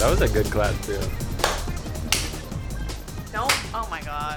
That was a good clap too. Don't. Oh my god.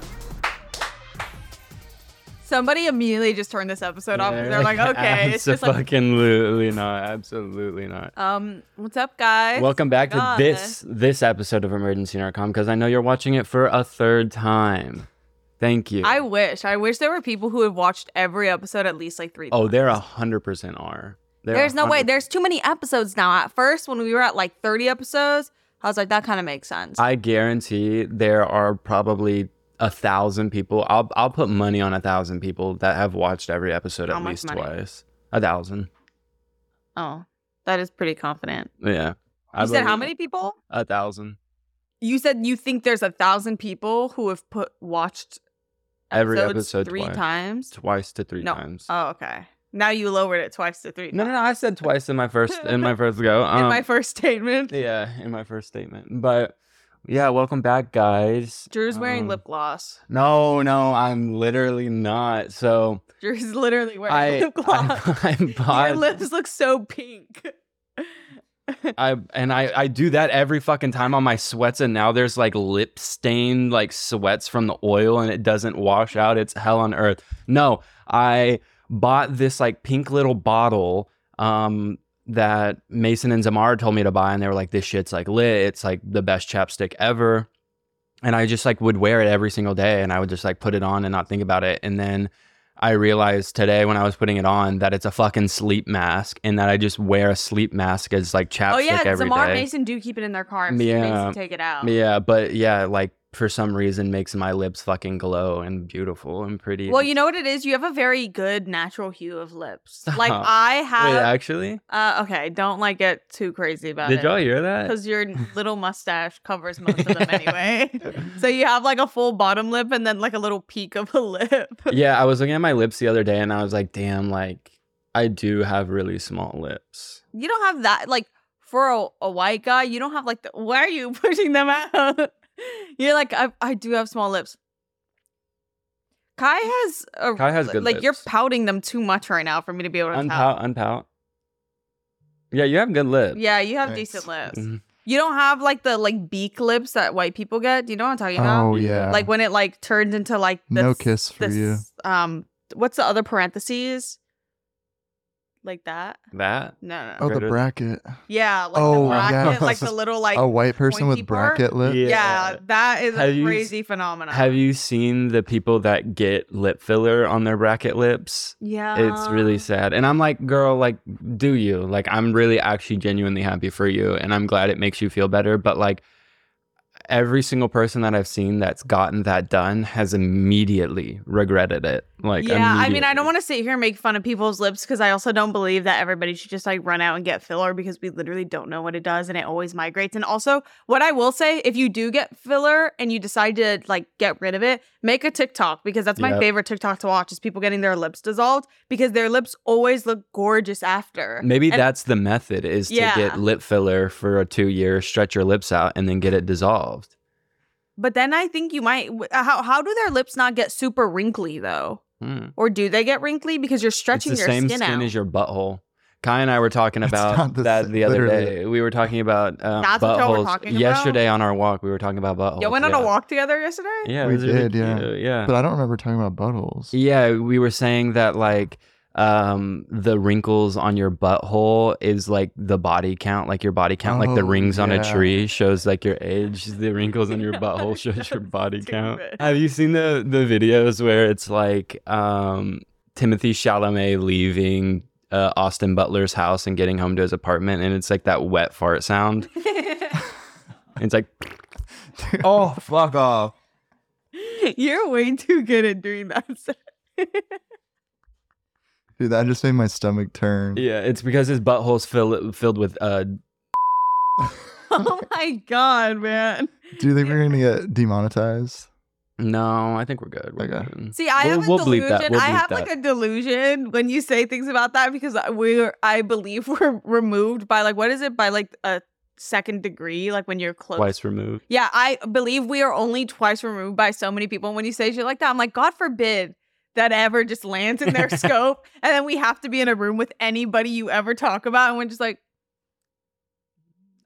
Somebody immediately just turned this episode off. They're like, okay, it's just like, Absolutely not. Absolutely not. what's up, guys? Welcome back to God. this episode of Emergency Narcom, because I know you're watching it for a third time. Thank you. I wish there were people who have watched every episode at least like 3 times. Oh, there 100% are. There's no way. There's too many episodes now. At first, when we were at like 30 episodes, I was like, that kind of makes sense. I guarantee there are probably 1,000 people. I'll put money on 1,000 people that have watched every episode How at much least money? twice. 1,000. Oh, that is pretty confident. Yeah. You said how many people? 1,000. You said you think there's 1,000 people who have watched Every episodes episode three times? Twice to three No. times. Oh, okay. Now you lowered it twice to 3 times. No. I said twice in my first go. In my first statement. Yeah, in my first statement. But yeah, welcome back, guys. Drew's wearing lip gloss. No, I'm literally not. So Drew's literally wearing lip gloss. I bought. Your lips look so pink. I do that every fucking time on my sweats, and now there's like lip stain like sweats from the oil, and it doesn't wash out. It's hell on earth. No, I bought this like pink little bottle that Mason and Zamara told me to buy, and they were like, this shit's like lit. It's like the best chapstick ever. And I just like would wear it every single day, and I would just like put it on and not think about it. And then I realized today when I was putting it on that it's a fucking sleep mask, and that I just wear a sleep mask as like chapstick every day. Zamara and Mason do keep it in their car. And Mason take it out. Yeah, but yeah, like for some reason makes my lips fucking glow and beautiful and pretty. Well, you know what it is? You have a very good natural hue of lips. Like I have. Wait, actually? Okay, don't like get too crazy about it. Did y'all hear that? Because your little mustache covers most of them anyway. So you have like a full bottom lip and then like a little peak of a lip. Yeah, I was looking at my lips the other day and I was like, damn, like I do have really small lips. You don't have that, like for a white guy, you don't have like why are you pushing them out? You're like, I do have small lips. Kai has good lips. You're pouting them too much right now for me to be able to tell. Unpout. Yeah, you have good lips. Yeah, you have decent lips. Mm-hmm. You don't have like the like beak lips that white people get. Do you know what I'm talking about? Oh yeah. Like when it like turns into like this, no kiss for you. What's the other parentheses? Like that? That? No. Oh, the bracket. Yeah, like the bracket, like the little like a white person with bracket lips. Yeah, that is a crazy phenomenon. Have you seen the people that get lip filler on their bracket lips? Yeah. It's really sad. And I'm like, girl, like, do you? Like, I'm really actually genuinely happy for you. And I'm glad it makes you feel better. But like, every single person that I've seen that's gotten that done has immediately regretted it. Like, yeah, I mean, I don't want to sit here and make fun of people's lips because I also don't believe that everybody should just like run out and get filler because we literally don't know what it does and it always migrates. And also, what I will say, if you do get filler and you decide to like get rid of it, make a TikTok because that's my favorite TikTok to watch is people getting their lips dissolved because their lips always look gorgeous after. Maybe that's the method is to get lip filler for 2 years, stretch your lips out, and then get it dissolved. But then I think you might. How do their lips not get super wrinkly though? Or do they get wrinkly because you're stretching your skin out? It's the same skin as your butthole. Kai and I were talking about that the other day. We were talking about that's what y'all were talking about? Yesterday on our walk. We were talking about buttholes. Y'all went on a walk together yesterday? Yeah, we did. Really yeah. But I don't remember talking about buttholes. Yeah, we were saying that like the wrinkles on your butthole is like the body count, like your body count, like the rings on a tree shows like your age. The wrinkles on your butthole shows your body count. Have you seen the videos where it's like Timothy Chalamet leaving Austin Butler's house and getting home to his apartment, and it's like that wet fart sound? It's like, oh, fuck off. You're way too good at doing that. Dude, that just made my stomach turn. Yeah, it's because his butthole's filled with Oh my god, man. Do you think we're gonna get demonetized? No, I think we're good. We're good. See, I have a delusion. I have like a delusion when you say things about that because I believe we're removed by like, what is it? By like a second degree, like when you're close. Twice removed. Yeah, I believe we are only twice removed by so many people. And when you say shit like that, I'm like, God forbid that ever just lands in their scope. And then we have to be in a room with anybody you ever talk about. And we're just like,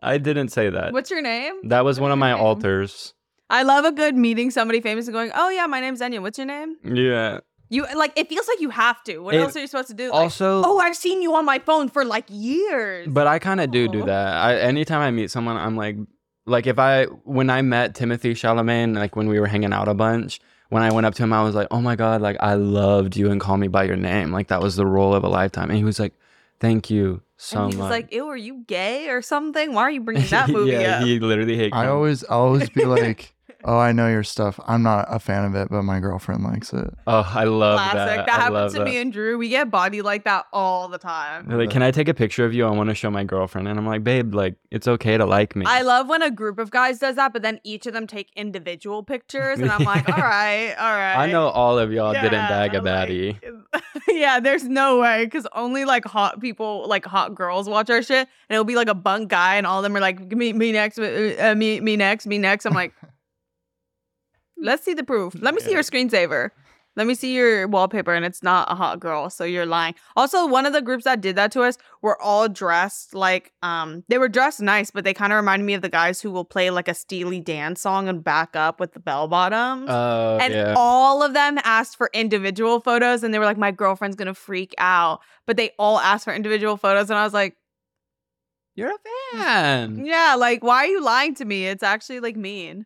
I didn't say that. What's your name? That was What one is of your my name? alters. I love a good meeting somebody famous and going, oh yeah, my name's Enya. What's your name? Yeah. You like it feels like you have to. What It- else are you supposed to do? Like, Also, oh, I've seen you on my phone for like years. but I kind of do Oh. that. Anytime I meet someone, I'm like when I met Timothy Chalamet, like when we were hanging out a bunch, when I went up to him, I was like, oh my God, like I loved you and call me by your name. Like that was the role of a lifetime. And he was like, thank you so and he much. was like, ew, are you gay or something? Why are you bringing that movie yeah, up? he literally hates I always be like, oh, I know your stuff. I'm not a fan of it, but my girlfriend likes it. Oh, I love Classic. that. That I happens love to that. me and Drew. We get body like that all the time. They're like, can I take a picture of you? I want to show my girlfriend. And I'm like, babe, like it's okay to like me. I love when a group of guys does that, but then each of them take individual pictures, and I'm like, all right. I know all of y'all didn't bag a like- baddie. yeah, there's no way because only like hot people, like hot girls, watch our shit, and it'll be like a bunk guy, and all of them are like, me next, me next. I'm like, let's see the proof. Let me see your screensaver. Let me see your wallpaper, and it's not a hot girl, so you're lying. Also, one of the groups that did that to us were all dressed like, they were dressed nice, but they kind of reminded me of the guys who will play like a Steely Dan song and back up with the bell bottoms. And Yeah. all of them asked for individual photos, and they were like, my girlfriend's gonna freak out. But they all asked for individual photos, and I was like, You're a fan. yeah, like, why are you lying to me? It's actually like mean.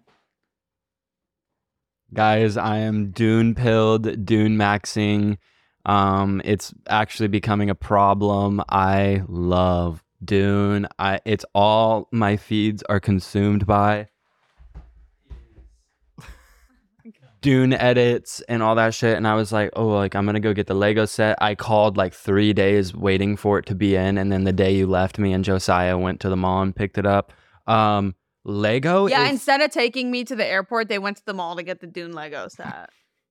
Guys, I am Dune pilled, Dune maxing. It's actually becoming a problem. I love Dune. It's all my feeds are consumed by. Dune edits and all that shit. And I was like, oh, like I'm gonna go get the Lego set. I called like 3 days waiting for it to be in, and then the day you left, me and Josiah went to the mall and picked it up. Lego Yeah, is- instead of taking me to the airport, they went to the mall to get the Dune Lego set.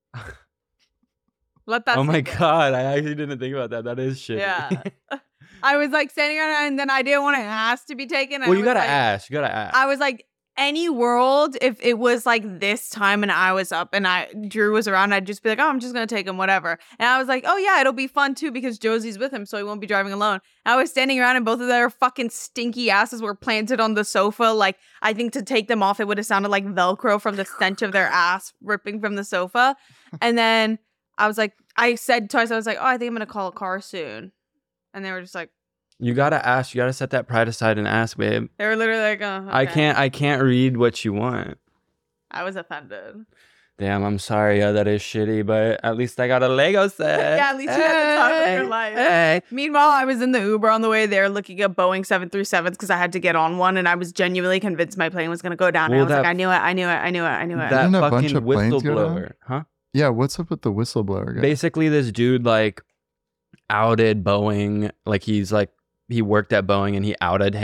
Let that oh my sink in. God, I actually didn't think about that. That is shit. Yeah. I was like standing around, and then I didn't want to ask to be taken. Well, you was gotta like, ask. You gotta ask. I was like, any world, if it was like this time and I was up and Drew was around, I'd just be like, oh, I'm just gonna take him, whatever. And I was like, oh yeah, it'll be fun too because Josie's with him, so he won't be driving alone. I was standing around and both of their fucking stinky asses were planted on the sofa. Like, I think to take them off, it would have sounded like Velcro from the stench of their ass ripping from the sofa. And then I was like, I said twice, I was like, oh, I think I'm gonna call a car soon. And they were just like, You gotta ask. You gotta set that pride aside and ask, babe. they were literally like, oh, okay. I can't read what you want. I was offended. Damn, I'm sorry. That is shitty, but at least I got a Lego set. Yeah, at least you had the time of your life. Hey. Meanwhile, I was in the Uber on the way there looking at Boeing 737s because I had to get on one, and I was genuinely convinced my plane was going to go down. Well, and I was that- like, I knew it. That Didn't a bunch fucking of planes go down? whistleblower, huh? Yeah, what's up with the whistleblower guy? Basically, this dude like outed Boeing. Like he worked at Boeing and he outed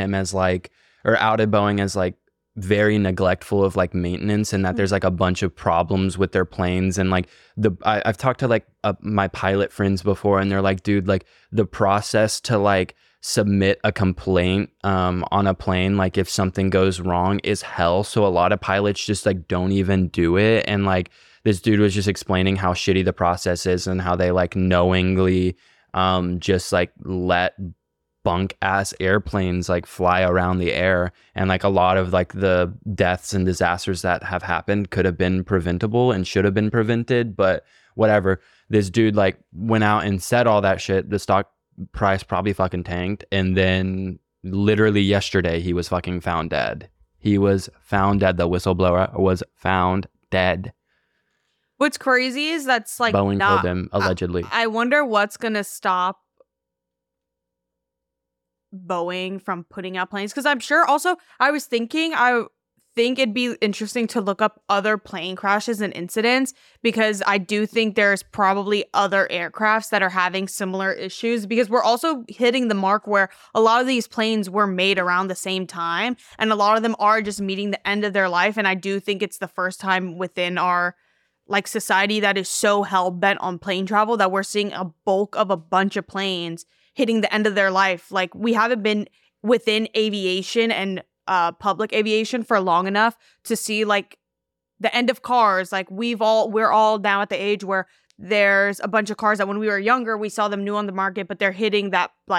Boeing as like very neglectful of like maintenance, and that there's like a bunch of problems with their planes. And like I've talked to like my pilot friends before, and they're like, dude, like the process to like submit a complaint on a plane, like if something goes wrong, is hell. So a lot of pilots just like don't even do it. And like this dude was just explaining how shitty the process is and how they like knowingly just like let bunk ass airplanes like fly around the air, and like a lot of like the deaths and disasters that have happened could have been preventable and should have been prevented. But whatever, this dude like went out and said all that shit. The stock price probably fucking tanked, and then literally yesterday he was fucking found dead. He was found dead. The whistleblower was found dead. What's crazy is that's like Boeing not, killed him allegedly. I wonder what's going to stop Boeing from putting out planes, because I'm sure also I think it'd be interesting to look up other plane crashes and incidents, because I do think there's probably other aircrafts that are having similar issues, because we're also hitting the mark where a lot of these planes were made around the same time, and a lot of them are just meeting the end of their life. And I do think it's the first time within our like society that is so hell-bent on plane travel that we're seeing a bulk of a bunch of planes hitting the end of their life. Like, we haven't been within aviation and public aviation for long enough to see like the end of cars. Like, we're all now at the age where there's a bunch of cars that when we were younger we saw them new on the market, but they're hitting that like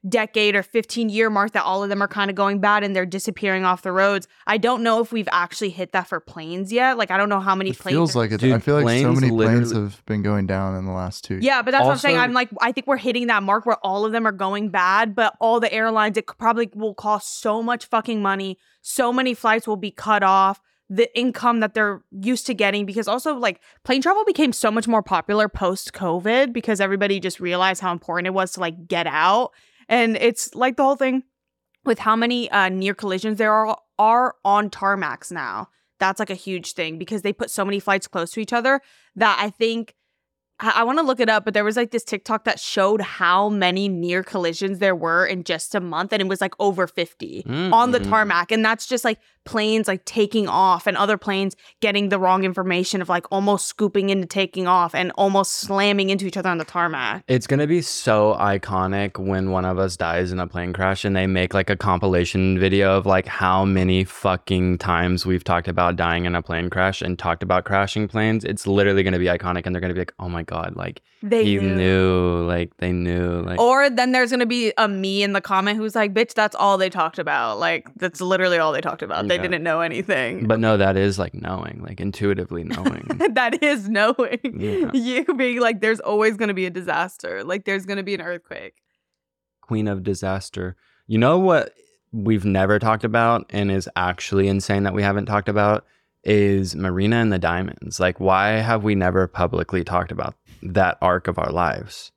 decade or 15-year mark that all of them are kind of going bad and they're disappearing off the roads. I don't know if we've actually hit that for planes yet. Like, I don't know how many It planes. feels like it. Dude, I feel like so planes many planes literally- have been going down in the last 2 years. Yeah, but that's what I'm saying. Also- I'm like, I think we're hitting that mark where all of them are going bad, but all the airlines, it probably will cost so much fucking money. So many flights will be cut off. The income that they're used to getting, because also like plane travel became so much more popular post COVID because everybody just realized how important it was to like get out. And it's like the whole thing with how many near collisions there are on tarmacs now. That's like a huge thing because they put so many flights close to each other that I think I want to look it up, but there was like this TikTok that showed how many near collisions there were in just a month, and it was like over 50 on the tarmac. And that's just like planes like taking off and other planes getting the wrong information of like almost scooping into taking off and almost slamming into each other on the tarmac. It's going to be so iconic when one of us dies in a plane crash and they make like a compilation video of like how many fucking times we've talked about dying in a plane crash and talked about crashing planes. It's literally going to be iconic and they're going to be like, oh my God, like They knew, like they knew. Like, Or then there's going to be a me in the comment who's like, bitch, that's all they talked about. Like, that's literally all they talked about. They Yeah. didn't know anything. but no, that is like knowing, like intuitively knowing. That is knowing. Yeah. You being like, there's always going to be a disaster. Like, there's going to be an earthquake. Queen of disaster. You know what we've never talked about and is actually insane that we haven't talked about is Marina and the Diamonds. Like, why have we never publicly talked about that arc of our lives?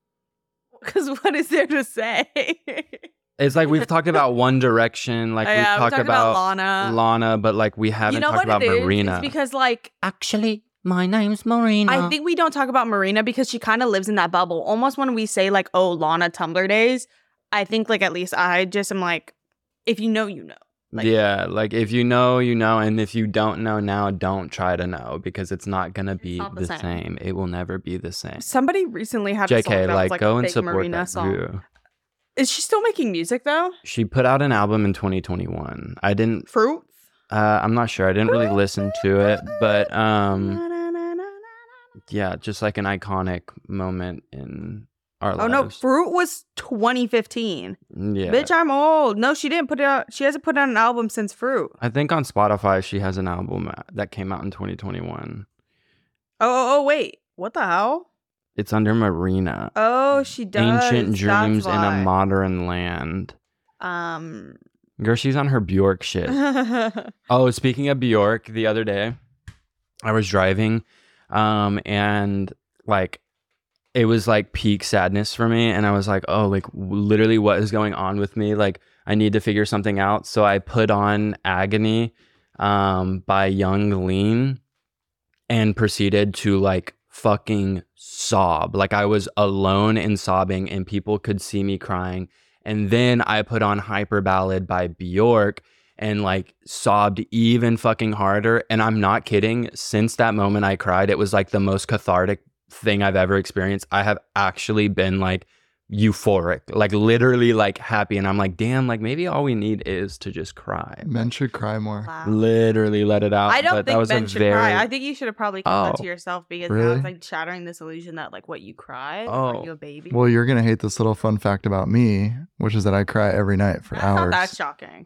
Because what is there to say? It's like we've talked about One Direction, like we've we talked about Lana. Lana, but like we haven't You know talked what about it is? Marina. It's because like Actually, my name's Marina. I think we don't talk about Marina because she kind of lives in that bubble. Almost when we say like, oh, Lana Tumblr days, I think like at least I just am like, if you know, you know. Like, yeah, like if you know, you know, and if you don't know now, don't try to know because it's not gonna be not the the same. same. It will never be the same. Somebody recently had a song JK, that like, was like go a and fake support Marina that song. guru. Is she still making music though? She put out an album in 2021. I didn't. Fruit? I'm not sure. I didn't really listen to it, but yeah, just like an iconic moment in our Oh no, lives. Fruit was 2015. Yeah, Bitch, I'm old. No, she didn't put it out. She hasn't put out an album since Fruit. I think on Spotify she has an album that came out in 2021. Oh, wait. What the hell? It's under Marina. Oh, she does. Ancient Dreams That's in a why. Modern Land. Girl, she's on her Bjork shit. Oh, speaking of Bjork, the other day I was driving and like it was like peak sadness for me and I was like, oh, like literally what is going on with me? Like I need to figure something out. So I put on Agony by Young Lean and proceeded to like fucking sob. Like I was alone and sobbing and people could see me crying. And then I put on Hyper Ballad by Bjork and like sobbed even fucking harder. And I'm not kidding. Since that moment I cried, it was like the most cathartic thing I've ever experienced. I have actually been like euphoric, like literally like happy. And I'm like, damn, like maybe all we need is to just cry. Men should cry more. Wow. Literally let it out. I don't But that think was men a should very... cry. I think you should have probably kept that Oh, to yourself because now really? it's like shattering this illusion that like what you cry. Oh. Are you a baby? Well, you're gonna hate this little fun fact about me, which is that I cry every night for That's hours. not that shocking.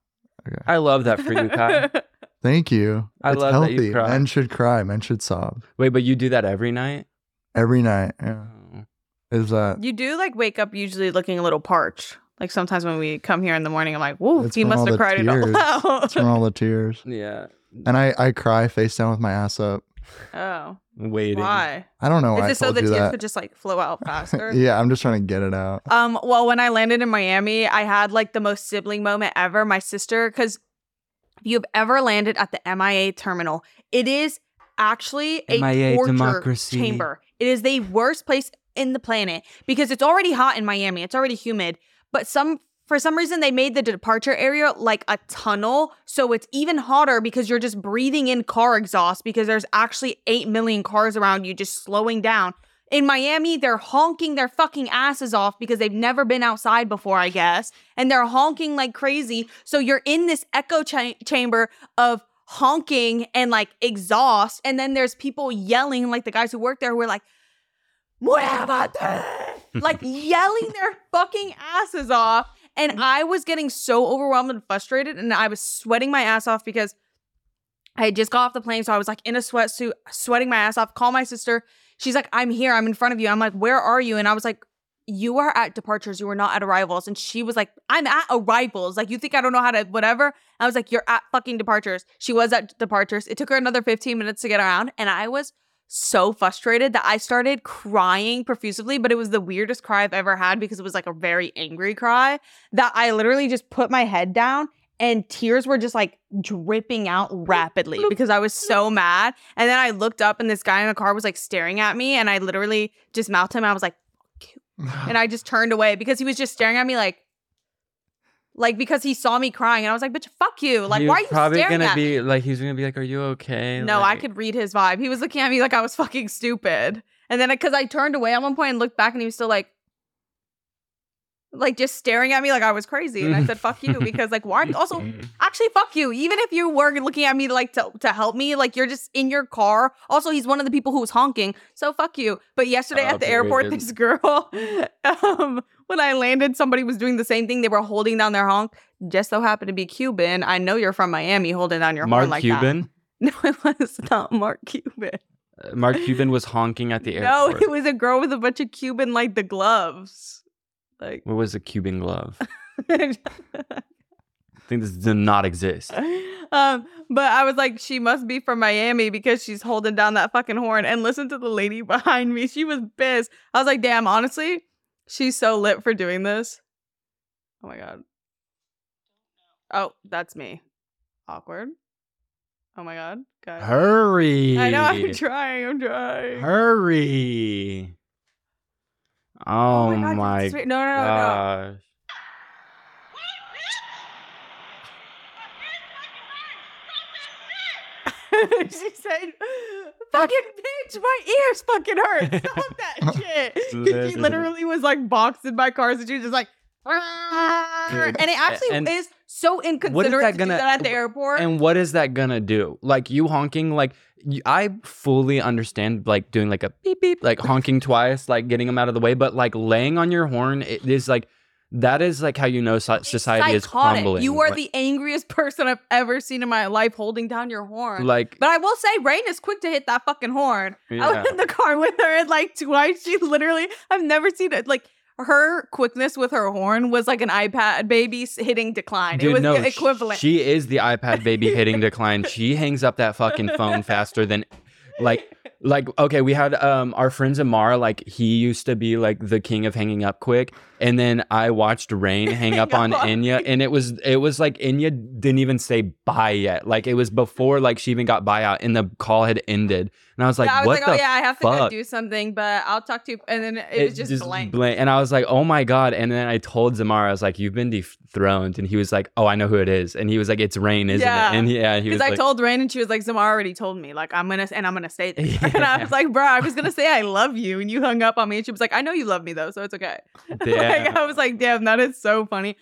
I love that for you, Kai. Thank you. I It's love that you healthy. cry. Men should cry. Men should sob Wait, but you do that every night? every night. Yeah. Oh. Is that? You do like wake up usually looking a little parched. Like sometimes when we come here in the morning, I'm like, whoa, It's he from must all have the cried it all tears. out. It's from all the tears. Yeah. And I cry face down with my ass up. Oh, Waiting. why? I don't know why Is I it so told the you tears that. could just like flow out faster? Yeah, I'm just trying to get it out. Well, when I landed in Miami, I had like the most sibling moment ever. My sister, because if you've ever landed at the MIA terminal, it is actually a MIA torture democracy. chamber. It is the worst place in the planet because it's already hot in Miami. It's already humid, but for some reason they made the departure area like a tunnel, so it's even hotter because you're just breathing in car exhaust because there's actually 8 million cars around you just slowing down. In Miami, they're honking their fucking asses off because they've never been outside before, I guess. And they're honking like crazy. So you're in this echo chamber of honking and like exhaust. And then there's people yelling, like the guys who work there who are like, "Muévate!" like yelling their fucking asses off. And I was getting so overwhelmed and frustrated, and I was sweating my ass off because I had just got off the plane. So I was like in a sweatsuit, sweating my ass off. Call my sister. She's like, I'm here. I'm in front of you. I'm like, where are you? And I was like, you are at departures. You are not at arrivals. And she was like, I'm at arrivals. Like, you think I don't know how to whatever? I was like, you're at fucking departures. She was at departures. It took her another 15 minutes to get around. And I was so frustrated that I started crying profusely, but it was the weirdest cry I've ever had because it was like a very angry cry that I literally just put my head down and tears were just like dripping out rapidly because I was so mad. And then I looked up and this guy in the car was like staring at me and I literally just mouthed him. I was like, fuck you. And I just turned away because he was just staring at me like because he saw me crying and I was like, bitch, fuck you. Like, why are you probably staring gonna at be me? like, he's gonna be like, are you okay? No, like, I could read his vibe. He was looking at me like I was fucking stupid. And then because I turned away at one point and looked back and he was still like just staring at me like I was crazy. And I said, fuck you, because like, why? Also, actually, fuck you. Even if you were looking at me to help me, like you're just in your car. Also, he's one of the people who was honking. So fuck you. But yesterday at the airport, this girl, when I landed, somebody was doing the same thing. They were holding down their honk. Just so happened to be Cuban. I know you're from Miami holding down your horn like Cuban? that. No, it was not Mark Cuban. Mark Cuban was honking at the No, airport. it was a girl with a bunch of Cuban, like the gloves. Like, What was a Cuban glove? I think this did not exist. But I was like, she must be from Miami because she's holding down that fucking horn. And listen to the lady behind me. She was pissed. I was like, damn, honestly, she's so lit for doing this. Oh my God. Oh, that's me. Awkward. Oh my God. Guys. Hurry. I know, I'm trying. Hurry. Oh God, my that's sweet. No. gosh. She said, fucking bitch, my ears fucking hurt. Stop that shit. She literally was like boxed in my cars and she was just like, and it actually is so inconsiderate to do that at the airport. And what is that gonna do? Like, you honking, like, I fully understand, like, doing like a beep beep, like honking twice, like getting them out of the way, but like laying on your horn, it is like, that is like how you know society is crumbling. You are the angriest person I've ever seen in my life holding down your horn. Like, but I will say, Rain is quick to hit that fucking horn. Yeah. I was in the car with her and like twice. She literally, I've never seen it. Like, her quickness with her horn was like an iPad baby hitting decline. Dude, it was no, equivalent. She is the iPad baby hitting decline. She hangs up that fucking phone faster than, like, okay, we had our friend Zamar, like, he used to be like the king of hanging up quick, and then I watched Rain hang up on Enya, and it was like Enya didn't even say bye yet. Like, it was before like she even got bye out and the call had ended, and I was like, I was what like, the oh yeah, I have to go fuck? do something, but I'll talk to you. And then it was just blank. And I was like, oh my God. And then I told Zamar, I was like, you've been dethroned. And he was like, oh, I know who it is. And he was like, it's Rain, isn't it? And he was because like, I told Rain and she was like, Zamar already told me, like, I'm gonna say this. And I was like, bro, I was gonna say I love you, and you hung up on me. And she was like, I know you love me though, so it's okay. Like, I was like, damn, that is so funny.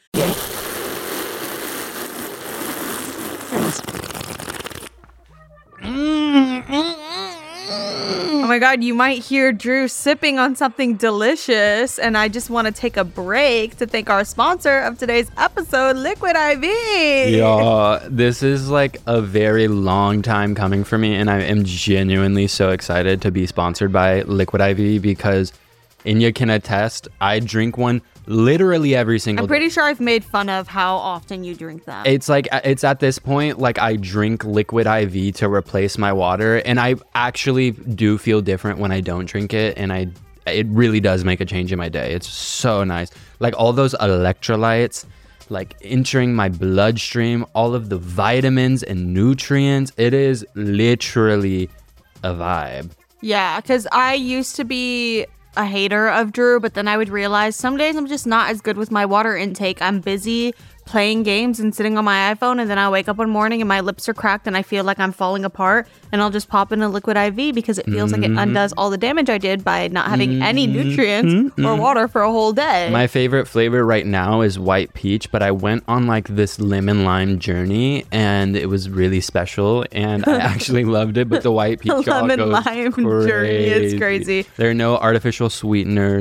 Oh my God, you might hear Drew sipping on something delicious, and I just want to take a break to thank our sponsor of today's episode, Liquid IV. Y'all, this is like a very long time coming for me, and I am genuinely so excited to be sponsored by Liquid IV because Enya can attest, I drink one literally every single I'm pretty sure I've made fun of how often you drink that. It's like, it's at this point, like, I drink Liquid IV to replace my water, and I actually do feel different when I don't drink it, and it really does make a change in my day. It's so nice. Like, all those electrolytes, like, entering my bloodstream, all of the vitamins and nutrients, it is literally a vibe. Yeah, because I used to be a hater of Drew, but then I would realize some days I'm just not as good with my water intake. I'm busy playing games and sitting on my iPhone, and then I wake up one morning and my lips are cracked and I feel like I'm falling apart, and I'll just pop in a Liquid IV because it feels like it undoes all the damage I did by not having any nutrients or water for a whole day. My favorite flavor right now is white peach, but I went on like this lemon lime journey and it was really special and I actually loved it, but the white peach lemon lime journey is crazy. There are no artificial sweeteners.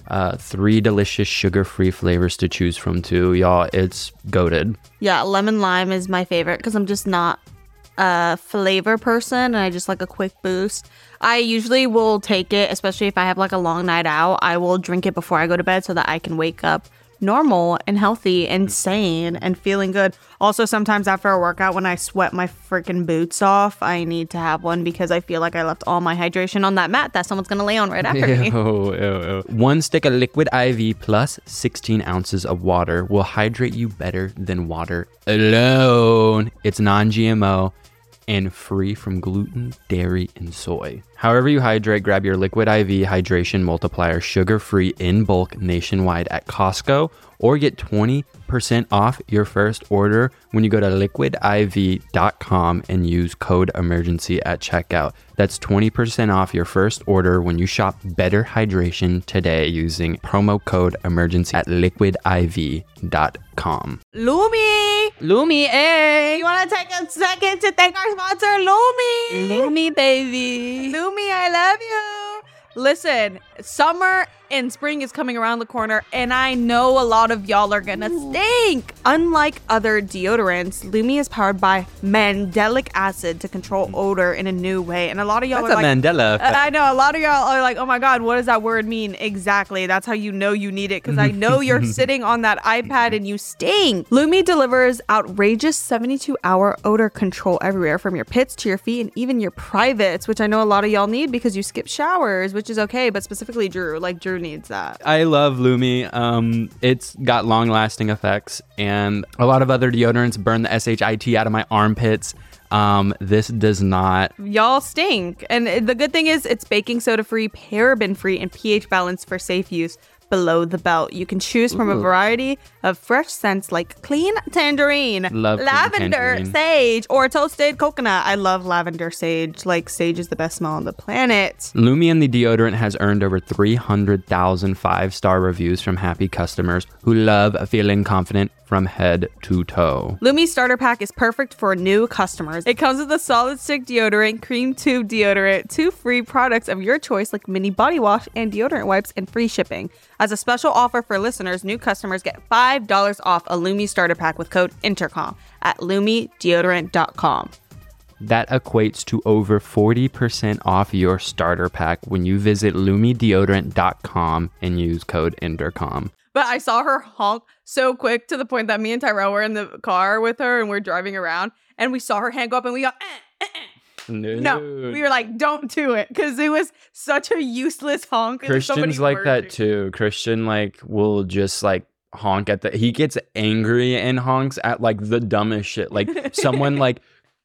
3 delicious sugar-free flavors to choose from too. Y'all, it's goated. Yeah, lemon lime is my favorite because I'm just not a flavor person and I just like a quick boost. I usually will take it, especially if I have like a long night out. I will drink it before I go to bed so that I can wake up normal and healthy and sane and feeling good. Also, sometimes after a workout, when I sweat my freaking boots off, I need to have one because I feel like I left all my hydration on that mat that someone's gonna lay on right after me. Ew. 1 stick of liquid IV plus 16 ounces of water will hydrate you better than water alone. It's non-GMO and free from gluten, dairy, and soy. However you hydrate, grab your Liquid IV Hydration Multiplier sugar-free in bulk nationwide at Costco or get 20% off your first order when you go to liquidiv.com and use code emergency at checkout. That's 20% off your first order when you shop Better Hydration today using promo code emergency at liquidiv.com. Lumi, hey! you want to take a second to thank our sponsor, Lumi? Lumi, baby. Lumi, I love you. Listen, summer and spring is coming around the corner, and I know a lot of y'all are gonna stink. Unlike other deodorants, Lumi is powered by mandelic acid to control odor in a new way. And a lot of y'all That's are like, Mandela effect. I know a lot of y'all are like, oh my God, what does that word mean? Exactly. That's how you know you need it, because I know you're sitting on that iPad and you stink. Lumi delivers outrageous 72-hour odor control everywhere, from your pits to your feet and even your privates, which I know a lot of y'all need because you skip showers, which is okay, but specifically Drew. Like, Drew needs that. I love Lumi. It's got long-lasting effects, and a lot of other deodorants burn the shit out of my armpits. This does not. Y'all stink. And the good thing is it's baking soda free, paraben free, and pH balanced for safe use below the belt. You can choose from a variety of fresh scents like clean tangerine, Love clean lavender, tangerine. sage, or toasted coconut. I love lavender sage. Like, sage is the best smell on the planet. Lumi and the deodorant has earned over 300,000 5-star reviews from happy customers who love feeling confident from head to toe. Lumi starter pack is perfect for new customers. It comes with a solid stick deodorant, cream tube deodorant, 2 free products of your choice like mini body wash and deodorant wipes, and free shipping. As a special offer for listeners, new customers get $5 off a Lumi starter pack with code INTERCOM at lumideodorant.com. That equates to over 40% off your starter pack when you visit lumideodorant.com and use code INTERCOM. But I saw her honk so quick to the point that me and Tyrell were in the car with her and we're driving around, and we saw her hand go up and we go, No, we were like, don't do it, because it was such a useless honk. Christian's like that too. Christian like will just like honk at he gets angry and honks at like the dumbest shit. Like someone like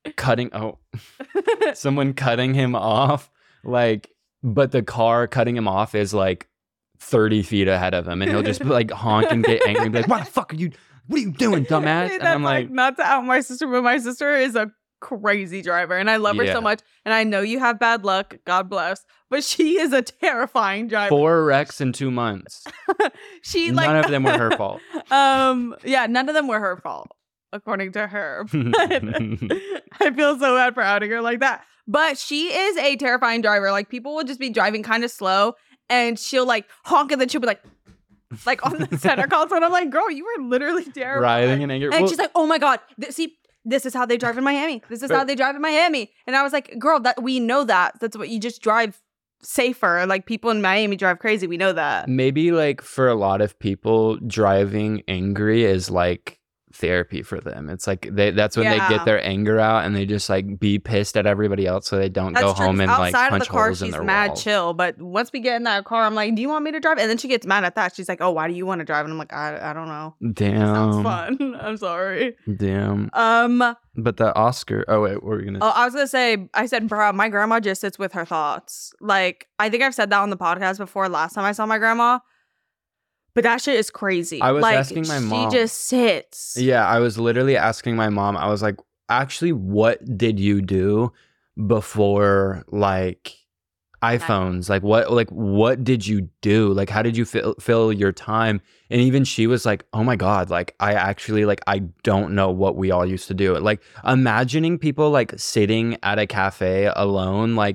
someone cutting him off, like, but the car cutting him off is like 30 feet ahead of him, and he'll just like honk and get angry and be like, what are you doing, dumbass? And I'm like, not to out my sister, but my sister is a crazy driver and I love her so much, and I know you have bad luck, God bless, but she is a terrifying driver. 4 wrecks in 2 months. None of them were her fault. Yeah, none of them were her fault according to her. I feel so bad for outing her like that, but she is a terrifying driver. Like, people will just be driving kind of slow and she'll like honk, and then she'll be like on the center console, and I'm like, girl, you were literally terrified. Riding in anger. And she's like, oh my God, this is how they drive in Miami. This is how they drive in Miami. And I was like, girl, that we know that. That's what you just drive safer. Like, people in Miami drive crazy. We know that. Maybe like for a lot of people, driving angry is like therapy for them. It's like that's when they get their anger out, and they just like be pissed at everybody else so they don't go home and like outside punch of the car, holes in their she's mad walls. chill. But once we get in that car, I'm like, do you want me to drive? And then she gets mad at that. She's like, oh, why do you want to drive? And I'm like, I don't know. Damn. Sounds fun. I'm sorry. Damn. But the Oscar. Oh wait, what were we gonna? Oh, I was gonna say. I said, bro, my grandma just sits with her thoughts. Like, I think I've said that on the podcast before. Last time I saw my grandma. But that shit is crazy. I was like, asking my mom. She just sits. Yeah, I was literally asking my mom. I was like, actually, what did you do before like iPhones? Like what did you do? Like, how did you fill your time? And even she was like, oh my God, like I actually like I don't know what we all used to do. Like, imagining people like sitting at a cafe alone, like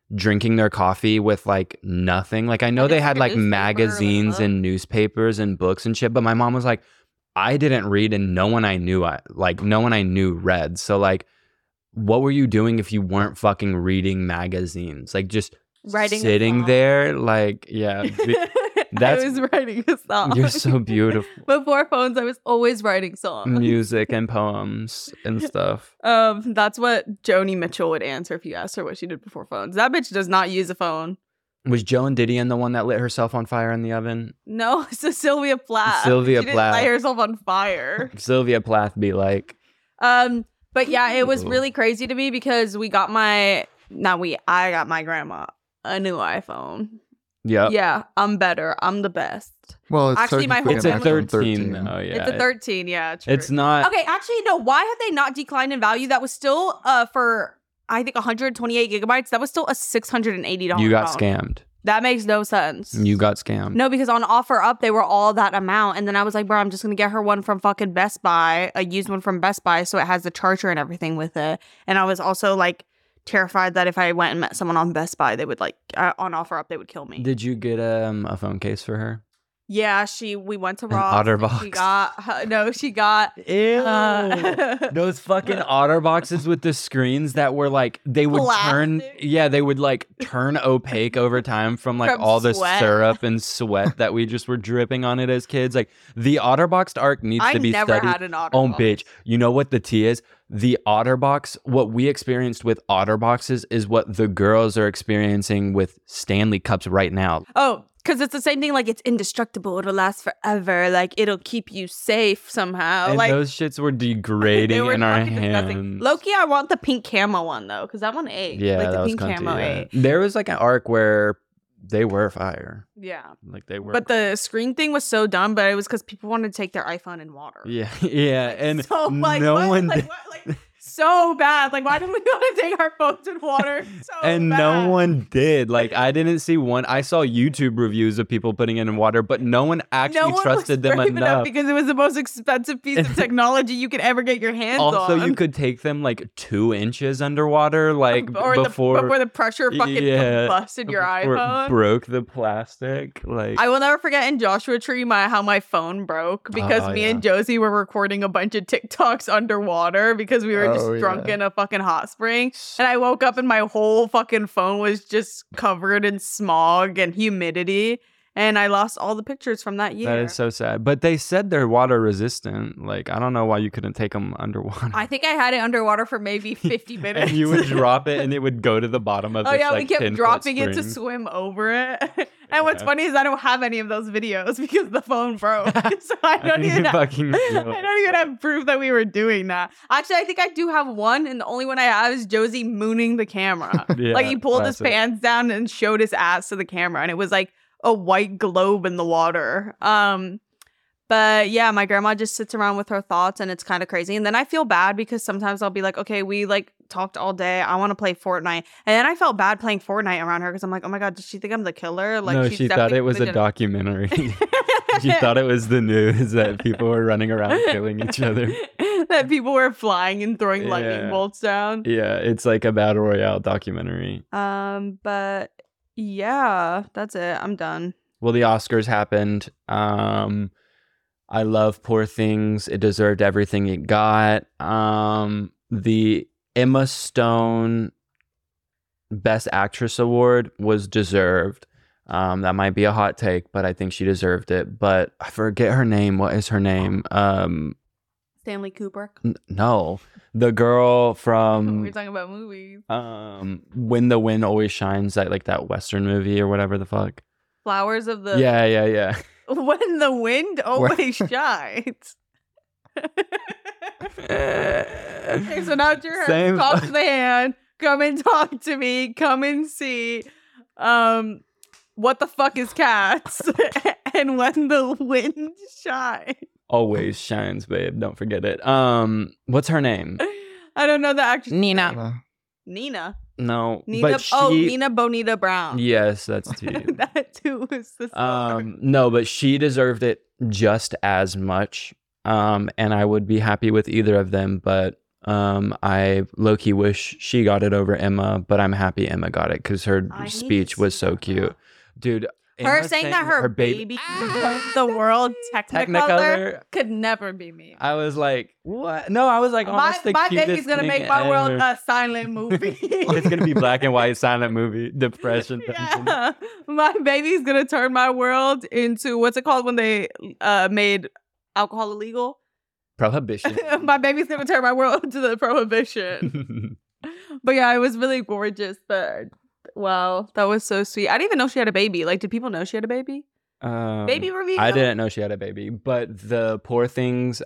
drinking their coffee with like nothing. Like I know I they didn't had like like a newspaper or, like, a magazines book. and newspapers and books and shit, but my mom was like, I didn't read and no one I knew read. So like, what were you doing if you weren't fucking reading magazines? Like just Writing a sitting song. there, like that's- I was writing a song. you're so beautiful. Before phones, I was always writing songs. Music and poems and stuff. That's what Joni Mitchell would answer if you asked her what she did before phones. That bitch does not use a phone. Was Joan Didion the one that lit herself on fire in the oven? No, it's a Sylvia Plath. Sylvia she didn't Plath. light herself on fire. Sylvia Plath be like, But yeah, it was Ooh. really crazy to me because I got my grandma a new iPhone. yep. Yeah, I'm better. I'm the best. Well, it's Actually, my whole It's a family- 13 though, yeah. It's a 13, yeah. True. It's not. Okay, actually, no. Why have they not declined in value? That was still for I think 128 gigabytes. That was still a $680. You got phone. scammed. That makes no sense. You got scammed. No, because on offer up they were all that amount, and then I was like, bro, I'm just gonna get her one from fucking Best Buy, a used one from Best Buy, so it has the charger and everything with it. And I was also like terrified that if I went and met someone on Best Buy, they would like on offer up they would kill me. Did you get a phone case for her? Yeah, we went to An Ross. OtterBox. She got Ew. Uh, Those fucking OtterBoxes with the screens that were like they would Plastic. they would like turn opaque over time from like From all the sweat. syrup and sweat that we just were dripping on it as kids. Like the OtterBox arc needs I to be never studied. had an OtterBox. Oh, bitch. You know what the tea is? The OtterBox, what we experienced with OtterBoxes is what the girls are experiencing with Stanley Cups right now. Oh, because it's the same thing. Like it's indestructible. It'll last forever. Like it'll keep you safe somehow. And like those shits were degrading they were in our fucking disgusting. hands. Loki, I want the pink camo one though, because that one ate. Yeah, like that the was pink cunty, camo yeah. ate. There was like an arc where they were fire. Yeah. Like they were. But the screen thing was so dumb, but it was because people wanted to take their iPhone in water. Yeah, yeah, and So like, no what? one Like, did. what? Like so bad. Like why do we want to take our phones in water? So And bad. no one did. Like I didn't see one. I saw YouTube reviews of people putting it in water, but no one actually No one trusted was them brave enough. because it was the most expensive piece of technology you could ever get your hands Also, on. you could take them like 2 inches underwater, like or before the pressure fucking combusted your before it iPhone. broke the plastic. Like I will never forget in Joshua Tree how my phone broke because Oh, me yeah. and Josie were recording a bunch of TikToks underwater because we were just Oh, drunk yeah. in a fucking hot spring. And I woke up and my whole fucking phone was just covered in smog and humidity. And I lost all the pictures from that year. that is so sad. But they said they're water resistant. Like I don't know why you couldn't take them underwater. I think I had it underwater for maybe 50 minutes. And you would drop it, and it would go to the bottom of. Oh this, yeah, we like, kept 10-foot dropping it to spring. swim over it. And what's Yeah. funny is I don't have any of those videos because the phone broke. So I don't You even have, fucking I don't even have proof that we were doing that. Actually, I think I do have one, and the only one I have is Josie mooning the camera. Yeah, like he pulled his classic. pants down and showed his ass to the camera, and it was like a white globe in the water. But yeah, my grandma just sits around with her thoughts and it's kind of crazy. And then I feel bad because sometimes I'll be like, okay, we like talked all day. I want to play Fortnite. And then I felt bad playing Fortnite around her because I'm like, oh my God, does she think I'm the killer? Like, No, she's she thought definitely it was a gonna- documentary. She thought it was the news that people were running around killing each other. That people were flying and throwing lightning Yeah. bolts down. Yeah, it's like a battle royale documentary. But yeah, that's it. I'm done. Well, the Oscars happened. I love Poor Things. It deserved everything it got. The Emma Stone Best Actress Award was deserved. That might be a hot take, but I think she deserved it. But I forget her name. What is her name? Stanley Kubrick. No, the girl We're from talking about movies. When the Wind Always Shines, that Western movie or whatever the fuck. Flowers of the Yeah. When the wind always shines. Okay, so now it's your Same. talk to the hand. Come and talk to me. Come and see. What the fuck is cats? And when the wind shines. Always shines, babe. Don't forget it. What's her name? I don't know the actress. Nina. Nina. No, Nina. but she. Nina Bonita Brown. Yes, that's too. That too is the song. No, but she deserved it just as much. And I would be happy with either of them, but I low-key wish she got it over Emma, but I'm happy Emma got it because her I need to speech was see so that. cute. Dude, Her Emma saying that her baby the world Technicolor Technicolor. could never be me. I was like, what? No, I was like, oh, My that's the baby's cutest gonna thing make my world ever. a silent movie. It's gonna be black and white silent movie, depression. Yeah. My baby's gonna turn my world into what's it called when they made alcohol illegal? Prohibition. My baby's gonna turn my world into the prohibition. But yeah, it was really gorgeous. But wow, that was so sweet. I didn't even know she had a baby. Like, did people know she had a baby? Baby reveal. I didn't know she had a baby, but the Poor Things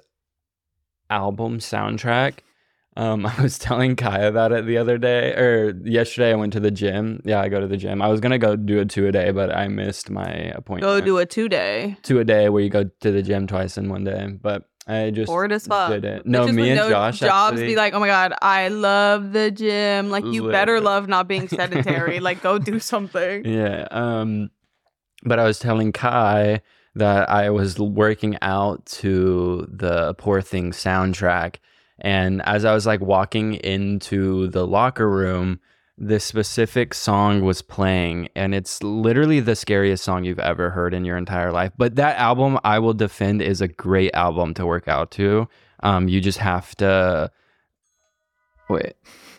album soundtrack. I was telling Kai about it the other day or yesterday. I went to the gym. Yeah, I go to the gym. I was gonna go do a 2-a-day, but I missed my appointment. Go do a 2-day. 2-a-day where you go to the gym twice in one day, but I just Bored as fuck. didn't. No, Bitches me with and no Josh jobs actually, be like, oh my god, I love the gym. Like, you better Literally. love not being sedentary. Like, go do something. yeah. But I was telling Kai that I was working out to the Poor Things soundtrack, and as I was like walking into the locker room, this specific song was playing, and it's literally the scariest song you've ever heard in your entire life. But that album, I will defend, is a great album to work out to. You just have to wait.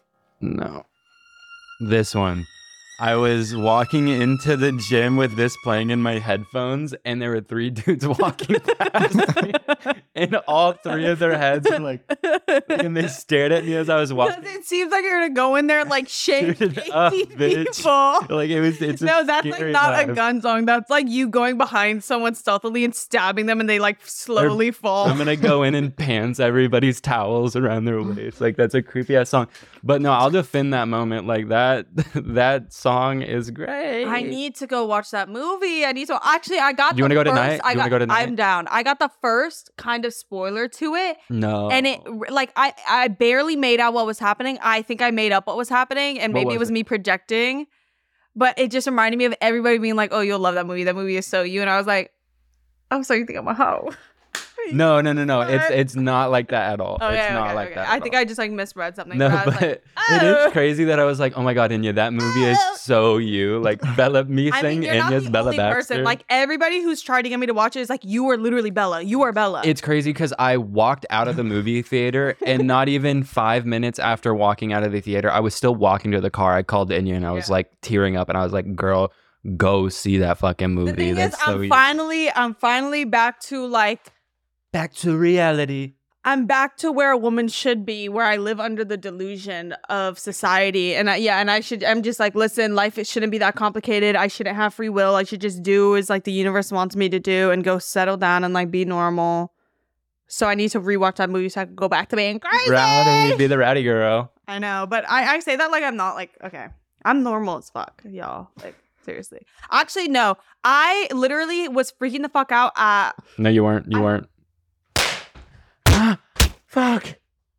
No. This one. I was walking into the gym with this playing in my headphones, and there were 3 dudes walking past me, and all 3 of their heads were like, and they stared at me as I was walking. It seems like you're gonna go in there and like shake Shoot 80 it up, bitch. people. Like it's No, a that's like scary not a vibe. gun song. That's like you going behind someone stealthily and stabbing them, and they like slowly fall. I'm gonna go in and pants everybody's towels around their waist. Like that's a creepy ass song. But no, I'll defend that moment. Like that that song is great. I need to go watch that movie. I need to. Actually, I got. You want wanna to go tonight? You wanna go tonight? I'm down. I got the first kind of spoiler to it, No. and it like I barely made out what was happening. I think I made up what was happening, and What maybe it was was it? me projecting. But it just reminded me of everybody being like, "Oh, you'll love that movie. That movie is so you." And I was like, "Oh, so you think I'm a hoe?" No. What? It's not like that at all. Okay, it's not okay, like okay. that. I at think all. I just like misread something. No, but I was but like, it "Oh." is crazy that I was like, oh my god, Inya, that movie is so you. Like Bella, me I saying mean, you're not Inya's the Bella only Baxter. person. Like everybody who's tried to get me to watch it is like, you are literally Bella. You are Bella. It's crazy because I walked out of the movie theater and not even 5 minutes after walking out of the theater, I was still walking to the car. I called Inya and I was Yeah. like tearing up and I was like, girl, go see that fucking movie. The thing That's is, so I'm you. finally back to like, Back to reality. I'm back to where a woman should be, where I live under the delusion of society. And I'm just like, listen, life, it shouldn't be that complicated. I shouldn't have free will. I should just do as like the universe wants me to do and go settle down and like be normal. So I need to rewatch that movie so I can go back to being crazy. Rowdy, be the rowdy girl. I know, but I say that like I'm not like, okay, I'm normal as fuck, y'all. Like, seriously. Actually, no. I literally was freaking the fuck out at No, you weren't. You weren't. Fuck.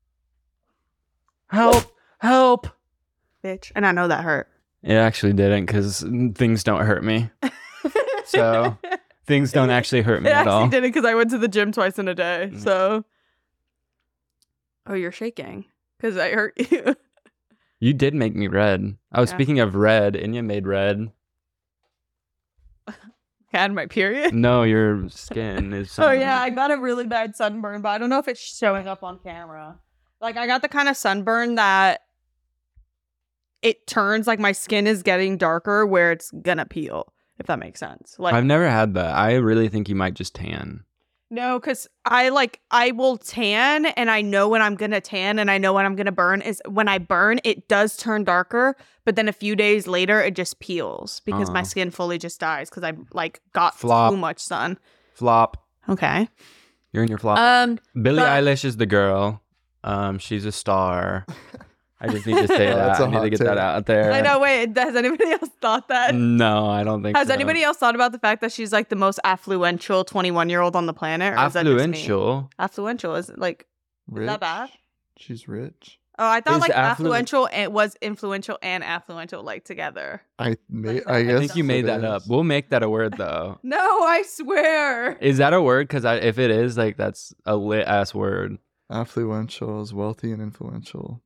Help. Help. bitch. And I know that hurt. It actually didn't because things don't hurt me. So things don't actually hurt me It at all. actually didn't because I went to the gym twice in a day. Mm. So. Oh, you're shaking because I hurt you. You did make me red. Oh, Yeah. speaking of red, Inya made red. I had my period. No, your skin is. Oh yeah, I got a really bad sunburn, but I don't know if it's showing up on camera. Like I got the kind of sunburn that it turns like my skin is getting darker where it's gonna peel, if that makes sense. Like I've never had that. I really think you might just tan. no, because I will tan and I know when I'm gonna tan and I know when I'm gonna burn is when I burn, it does turn darker, but then a few days later it just peels because my Oh. skin fully just dies because I like got Flop. too much sun. Flop. Okay. You're in your flop. Billie but- Eilish is the girl. She's a star. I just need to say That's that. a I need to hot get that take. out there. I know, wait, has anybody else thought that? No, I don't think Has so. anybody else thought about the fact that she's like the most affluential 21-year-old on the planet? Or is that just me? Affluential. Affluential is like Rich. that bad? She's rich. Oh, I thought Is like affluent- affluential and was influential and affluential like together. I I guess I think you made it that up. is. We'll make that a word though. No, I swear. Is that a word? Because if it is, like, that's a lit ass word. Affluential is wealthy and influential.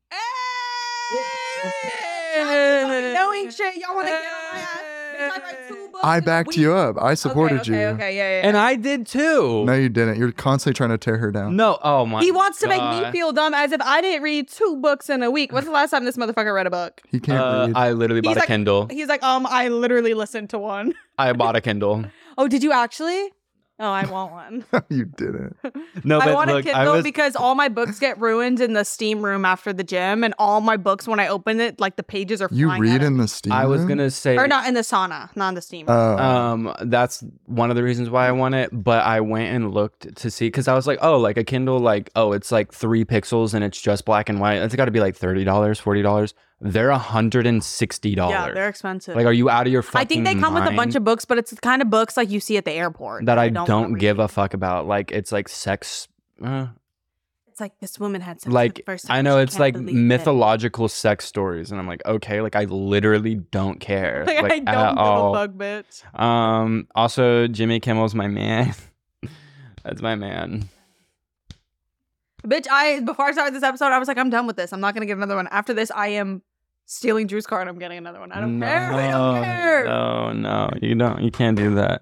Knowing shit, y'all want to get on my ass. Bitch, I write 2 books I in a backed week. you up. I supported Okay, you. okay, yeah. And I did too. No, you didn't. You're constantly trying to tear her down. No, oh my He wants to make me God. feel dumb as if I didn't read 2 books in a week. When's the last time this motherfucker read a book? He can't read. I literally bought He's a like- Kindle. He's like, I literally listened to one. I bought a Kindle. Oh, did you actually? Oh, I want one. You didn't. No, but I want look, a I Kindle was because all my books get ruined in the steam room after the gym, and all my books, when I open it, like the pages are You flying read out. in the steam I was room? gonna say Or not in the sauna, not in the steam room. Oh. that's one of the reasons why I want it, but I went and looked to see because I was like, oh, like a Kindle, like, oh, it's like 3 pixels and it's just black and white. It's got to be like $30, $40. They're $160. Yeah, they're expensive. Like, are you out of your fucking I think they come with a bunch mind? of books, but it's the kind of books like you see at the airport that I don't don't wanna give read. a fuck about. Like, it's like sex. It's like this woman had sex Like, for the first time. I know She it's can't like believe it. mythological sex stories, and I'm like, okay, like I literally don't care, Like, I at don't give all. a fuck, bitch. Also, Jimmy Kimmel's my man. That's my man. Bitch, before I started this episode, I was like, I'm done with this. I'm not gonna get another one. After this, I am stealing Drew's car and I'm getting another one. I don't care. I don't care. No, you don't. You can't do that.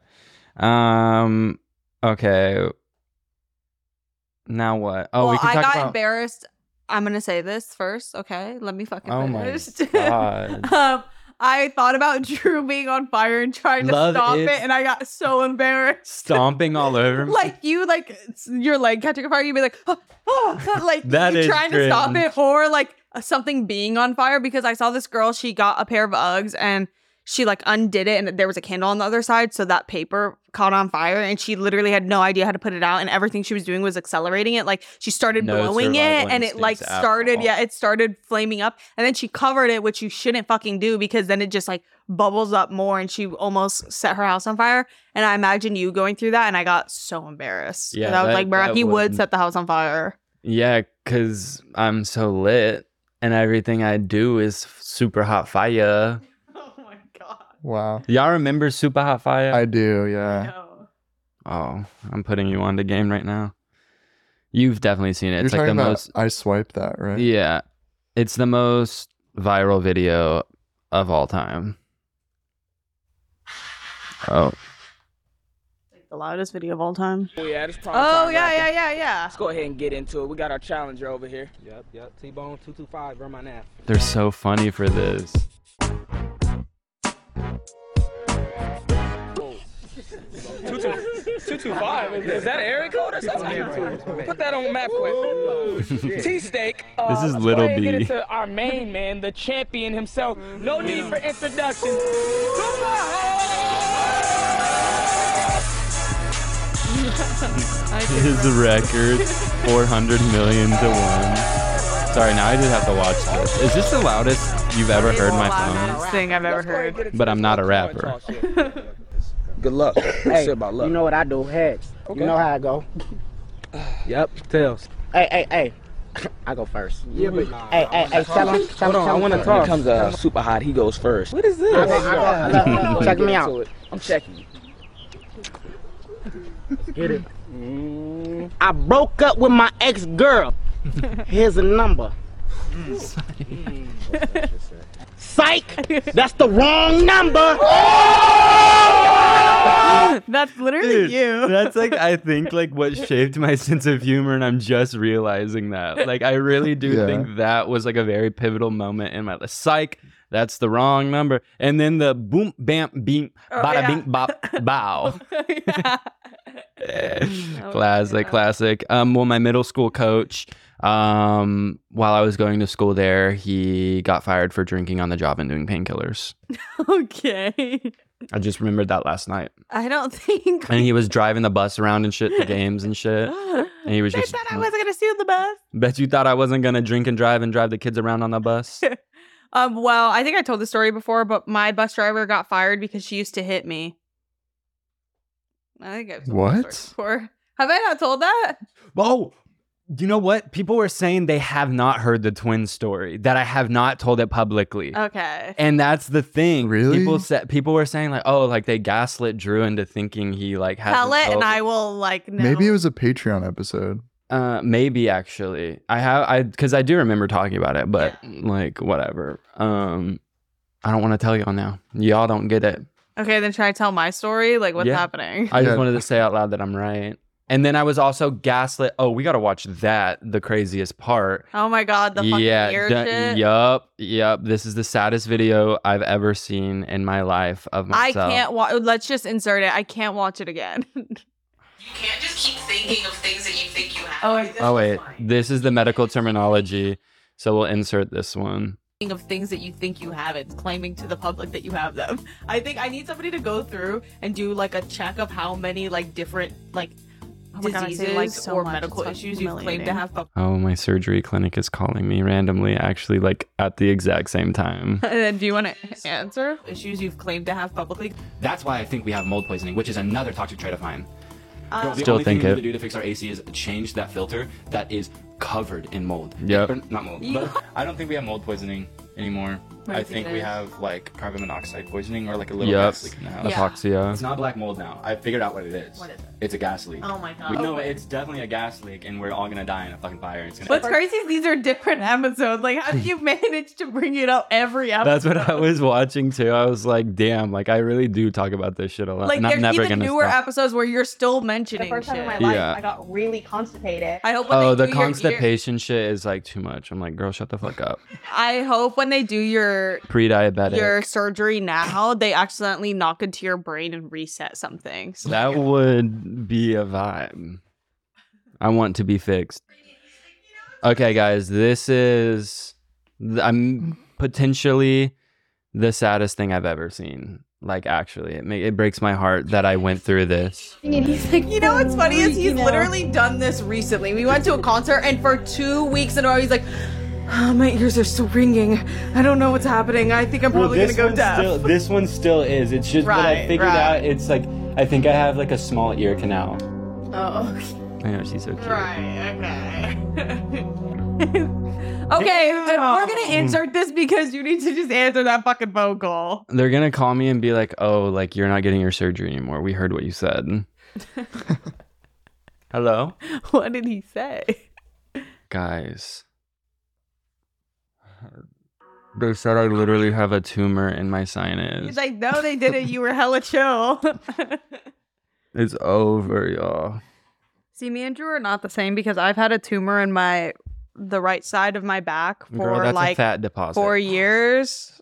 Okay. Now what? Oh, well, we can I talk got about. embarrassed. I'm gonna say this first, okay? Let me fucking Oh my finish. God. I thought about Drew being on fire and trying to Love stop it. it, and I got so embarrassed. Stomping all over. me. Like you, like your leg catching a fire, you'd be like, like That you is trying to stop cringe. it, or like something being on fire. Because I saw this girl, she got a pair of Uggs and she like undid it, and there was a candle on the other side, so that paper caught on fire, and she literally had no idea how to put it out, and everything she was doing was accelerating it. Like she started No blowing it, survival and it like instincts at started, all. it started flaming up, and then she covered it, which you shouldn't fucking do because then it just like bubbles up more, and she almost set her house on fire. And I imagine you going through that, and I got so embarrassed. Yeah, and I was that- like, bro, that he would would- set the house on fire. Yeah, because I'm so lit and everything I do is super hot fire. Oh my god. Wow. Y'all remember Super Hot Fire? I do, yeah. No. Oh, I'm putting you on the game right now. You've definitely seen it. You're It's like talking the about most. I swiped that, right? Yeah. It's the most viral video of all time. Oh. Like the loudest video of all time. Oh, yeah, this prime Oh time yeah, rapping. yeah. Let's go ahead and get into it. We got our challenger over here. Yep. T-Bone 225, run my nap. They're so funny for this. 225? Is that an area code or something? Put that on the map quick. T-Steak. This is let's Little go ahead and B. get into our main man, the champion himself. No need for introduction. His record 400 million to 1. Sorry, now I just have to watch this. Is this the loudest you've ever heard my phone? Thing I've ever heard. But I'm not a rapper. Good luck. Hey, about luck. you know what I do? Heads. Okay. You know how I go. Yep, tails. Hey. I go first. Yeah, but Hey, tell him. hold on, I want to talk. When it comes to super hot, he goes first. What is this? Check me out. I'm checking you. Get it. I broke up with my ex-girl. Here's a number. Psych! That's the wrong number! That's literally you. That's like, I think, like what shaped my sense of humor, and I'm just realizing that. Like, I really do Yeah. think that was like a very pivotal moment in my life. Psych, that's the wrong number. And then the boom, bam, beam, bada, yeah. bing, bop, bow. Yeah. Classic. Well, my middle school coach, while I was going to school there, he got fired for drinking on the job and doing painkillers. Okay. I just remembered that last night. I don't think. And he was driving the bus around and shit to games and shit. And he was I just. thought I wasn't gonna steal the bus. Bet you thought I wasn't gonna drink and drive the kids around on the bus. Well, I think I told the story before, but my bus driver got fired because she used to hit me. I think I've told that What? story before. Have I not told that? Whoa. You know what? People were saying they have not heard the twin story, that I have not told it publicly. Okay. And that's the thing. Really? People were saying like, oh, like they gaslit Drew into thinking he like had Tell it, and I will like. Know. Maybe it was a Patreon episode. Maybe actually. Because I do remember talking about it, but like whatever. I don't want to tell y'all now. Y'all don't get it. Okay, then should I tell my story? Like, what's happening? I just wanted to say out loud that I'm right. And then I was also gaslit. Oh, we got to watch that. The craziest part. Oh my God, the fucking ear shit. Yup. This is the saddest video I've ever seen in my life of myself. I can't watch. Let's just insert it. I can't watch it again. You can't just keep thinking of things that you think you have. Oh, wait. This is the medical terminology. So we'll insert this one. Of things that you think you have, it's claiming to the public that you have them. I think I need somebody to go through and do like a check of how many like different like diseases or medical issues you've claimed to have. Oh, my surgery clinic is calling me randomly, actually, like at the exact same time. And then do you want to answer? Issues you've claimed to have publicly. That's why I think we have mold poisoning, which is another toxic trait of mine. The Still only think thing we it. need to do to fix our AC is change that filter that is covered in mold. Yep. Or not mold, but I don't think we have mold poisoning anymore. I think we have like carbon monoxide poisoning or like a little gas leak in the house. Epoxia. It's not black mold now. I figured out what it is. What is it? It's a gas leak. Oh my God. No, it's definitely a gas leak, and we're all gonna die in a fucking fire. It's gonna. What's crazy is these are different episodes. Like, how do you manage to bring it up every episode? That's what I was watching too. I was like, damn, like I really do talk about this shit a lot. Like, and I'm there's never even gonna newer stop. episodes where you're still mentioning The first time in my shit. life, Yeah. I got really constipated. I hope when Oh, they the do your ear- constipation shit is like too much. I'm like, girl, shut the fuck up. I hope when they do your Pre-diabetic. surgery now, they accidentally knock into your brain and reset something. So That would be a vibe. I want to be fixed. Okay, guys, this is I'm potentially the saddest thing I've ever seen. Like, actually, it breaks my heart that I went through this. and he's like, you know what's funny is he's literally done this recently. We went to a concert and for 2 weeks in a row, he's like, oh, my ears are still ringing. I don't know what's happening. I think I'm probably gonna go deaf. This one still is. It's just what I Right, figured right. out. It's like I think I have like a small ear canal. Oh, I know, she's so cute. right, okay. Okay, we're gonna insert this because you need to just answer that fucking phone call. They're gonna call me and be like, "Oh, like you're not getting your surgery anymore. We heard what you said." Hello, What did he say? guys. They said I literally have a tumor in my sinus. He's like, no, they didn't. You were hella chill. It's over, y'all. See, me and Drew are not the same because I've had a tumor in the right side of my back for Girl, that's a like fat deposit. 4 years.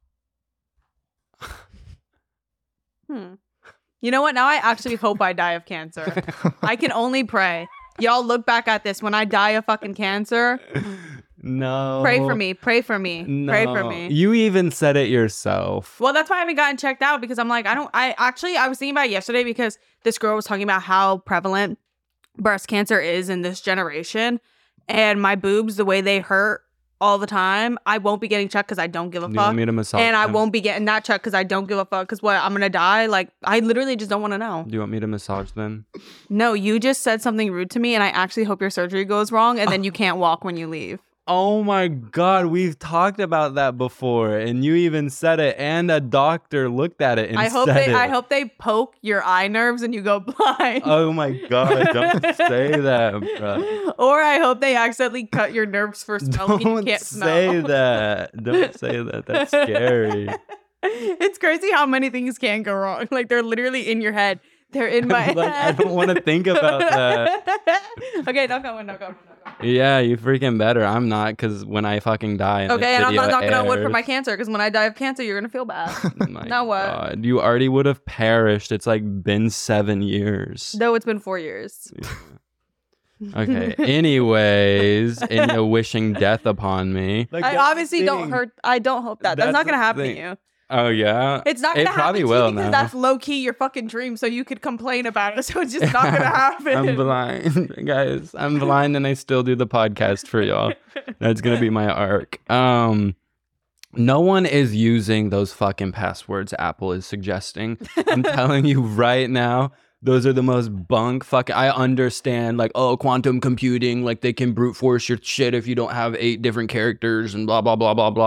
You know what? Now I actually hope I die of cancer. I can only pray. Y'all look back at this when I die of fucking cancer. No. Pray for me. Pray for me. No. Pray for me. You even said it yourself. Well, that's why I haven't gotten checked out because I'm like, I was thinking about it yesterday because this girl was talking about how prevalent breast cancer is in this generation. And my boobs, the way they hurt all the time, I won't be getting checked because I don't give a You fuck. want me to massage And I them? won't be getting that checked because I don't give a fuck. Because what, I'm going to die? Like, I literally just don't want to know. Do you want me to massage them? No, you just said something rude to me and I actually hope your surgery goes wrong and then you can't walk when you leave. Oh my God, we've talked about that before, and you even said it, and a doctor looked at it and I hope said it. I hope they poke your eye nerves and you go blind. Oh my God, don't say that, bro. Or I hope they accidentally cut your nerves for smelling and you Don't can't say smell. that. Don't say that. That's scary. It's crazy how many things can go wrong. Like, they're literally in your head. They're in my Like, I head. don't want to think about that. Okay, don't go in, don't go. Yeah, you freaking better. I'm not, because when I fucking die, Okay, and I'm not knocking on wood for airs, my cancer because when I die of cancer, you're gonna feel bad. my Now what? God, you already would have perished. It's like been 7 years. No, it's been 4 years. Okay. Anyways, and you're wishing death upon me. Like, I obviously don't hurt. I don't hope that. That's not That's gonna the happen thing. to you. Oh yeah. It's not It gonna happen probably to will you because now. that's low key your fucking dream. So you could complain about it. So it's just not gonna happen. I'm blind, guys. I'm blind, and I still do the podcast for y'all. That's gonna be my arc. No one is using those fucking passwords Apple is suggesting. I'm telling you right now. Those are the most bunk fucking. I understand, like, oh, quantum computing, like they can brute force your shit if you don't have 8 different characters and blah blah blah blah blah.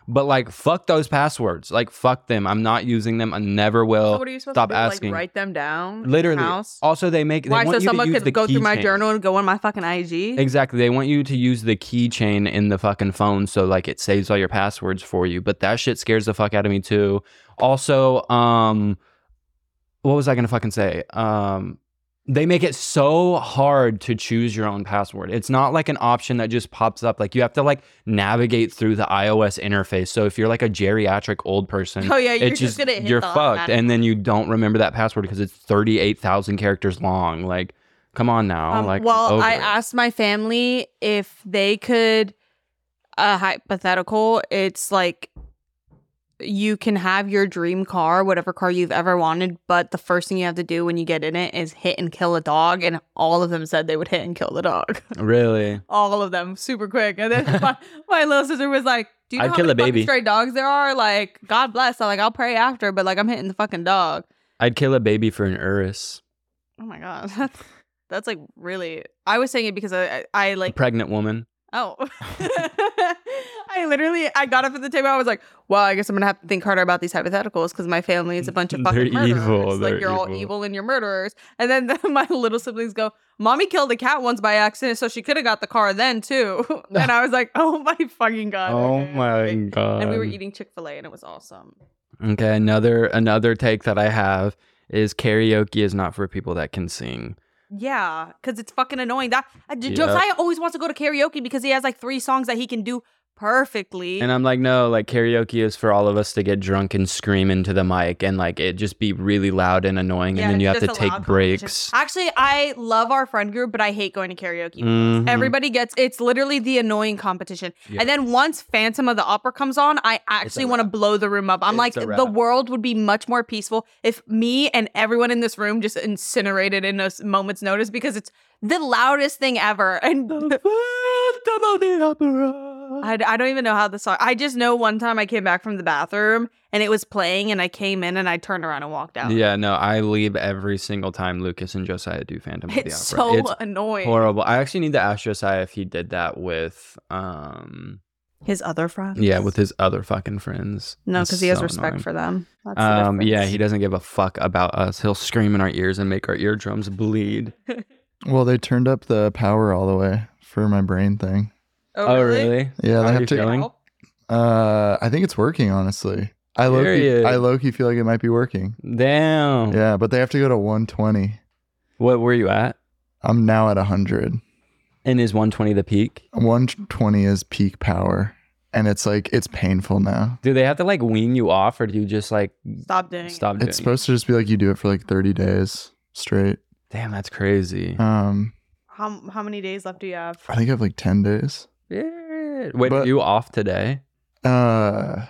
But like, fuck those passwords. Like, fuck them. I'm not using them. I never will. So what are you supposed Stop to do? asking. Like, write them down? in your Literally. house? Also, they Why? want So you to someone use could the go through my keychain. journal and go on my fucking IG? Exactly. They want you to use the keychain in the fucking phone so like it saves all your passwords for you. But that shit scares the fuck out of me too. Also, what was I gonna fucking say? They make it so hard to choose your own password. It's not like an option that just pops up. Like you have to like navigate through the iOS interface. So if you're like a geriatric old person, Oh, yeah, you're it's just gonna hit you're the fucked, automatic and then you don't remember that password because it's 38,000 characters long. Like, come on now. Like, well, over I it. asked my family if they could, hypothetical, it's like you can have your dream car, whatever car you've ever wanted, but the first thing you have to do when you get in it is hit and kill a dog. And all of them said they would hit and kill the dog. Really. All of them, super quick. And then my little sister was like, do you know I'd how kill many a baby. fucking stray dogs there are? Like, God bless. I'm like, I'll pray after, but like, I'm hitting the fucking dog. I'd kill a baby for an Urus. Oh my God. That's like really, I was saying it because I like, A pregnant woman. oh. I got up at the table. I was like, well, I guess I'm going to have to think harder about these hypotheticals because my family is a bunch of fucking They're murderers. evil. Like, They're you're all evil. evil and you're murderers. And then my little siblings go, Mommy killed a cat once by accident, so she could have got the car then too. And I was like, oh my fucking God. Oh okay, my okay. God. And we were eating Chick-fil-A and it was awesome. Okay, another take that I have is karaoke is not for people that can sing. Yeah, because it's fucking annoying. Josiah always wants to go to karaoke because he has like 3 songs that he can do perfectly. And I'm like, no, like karaoke is for all of us to get drunk and scream into the mic and like it just be really loud and annoying, and then you have to take breaks. Actually, I love our friend group, but I hate going to karaoke. Mhm. Everybody it's literally the annoying competition. Yeah. And then once Phantom of the Opera comes on, I actually want to blow the room up. I'm like, It's a the wrap. world would be much more peaceful if me and everyone in this room just incinerated in a moment's notice because it's the loudest thing ever. And I don't even know how the song. I just know one time I came back from the bathroom and it was playing and I came in and I turned around and walked out. Yeah, no, I leave every single time Lucas and Josiah do Phantom of the Opera. It's so annoying. Horrible. I actually need to ask Josiah if he did that with His other friends? yeah, with his other fucking friends. No, It's because he has so respect annoying. for them. That's the difference. Yeah, he doesn't give a fuck about us. He'll scream in our ears and make our eardrums bleed. Well, they turned up the power all the way for my brain thing. Oh, really? Yeah, How they are have you to. feeling? I think it's working, honestly. I low-key feel like it might be working. Damn. Yeah, but they have to go to 120. What were you at? I'm now at 100. And is 120 the peak? 120 is peak power. And it's like, it's painful now. Do they have to like wean you off, or do you just like Stop doing it. stop doing It's supposed to just be like you do it for like 30 days straight. Damn, that's crazy. How many days left do you have? I think I have like 10 days. Yeah. Wait, But- are you off today? I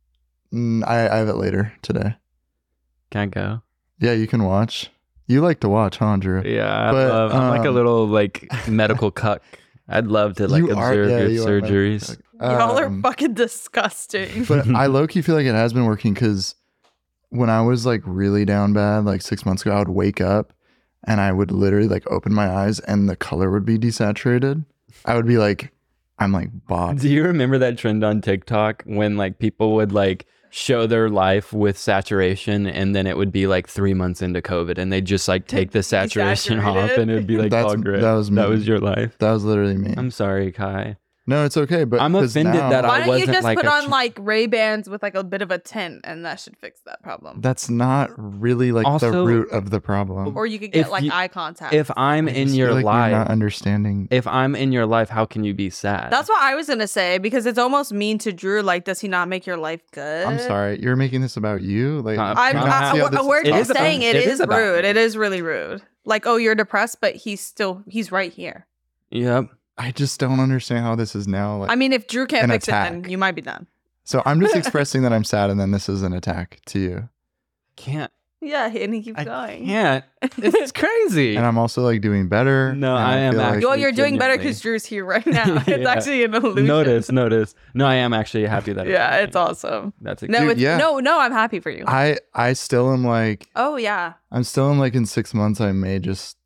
have it later today. Can't go. Yeah, you can watch. You like to watch, huh, Drew? Yeah, But, I'm like a little like medical cuck. I'd love to like You are- observe yeah, your you are medical surgeries. Y'all are fucking disgusting. But I low-key feel like it has been working because when I was like really down bad, like 6 months ago, I would wake up and I would literally like open my eyes and the color would be desaturated. I would be like, I'm like Bob. Do you remember that trend on TikTok when like people would like show their life with saturation and then it would be like 3 months into COVID and they'd just like take the saturation off and it'd be like all gray. That was me. That was your life. That was literally me. I'm sorry, Kai. No, it's okay. But I'm 'cause offended that Why I don't you wasn't just like put a on like Ray-Bans with like a bit of a tint and that should fix that problem? that's not really like the Also- root of the problem. Or you could get If like you- eye contact. If I'm I in just your feel like you're life, not understanding. if I'm in your life, how can you be sad? That's what I was gonna say because it's almost mean to Drew. Like, does he not make your life good? I'm sorry. You're making this about you. Like, I'm can I see how this we're is just about- saying it it is is about rude. me. It is really rude. Like, oh, you're depressed, but he's right here. Yep. I just don't understand how this is now. Like, I mean, if Drew can't An fix it, then attack. you might be done. so I'm just expressing that I'm sad, and then this is an attack to you. Can't. Yeah, and he keeps I going. can't. It's crazy. And I'm also like doing better. No, and I am feel actually- Well, you're doing better genuinely. because Drew's here right now. It's Yeah. actually an illusion. Notice. No, I am actually happy that. Yeah, it's awesome. That's No, Dude, it's, yeah. no, I'm happy for you. I still am like, Oh yeah. I'm still in like in 6 months, I may just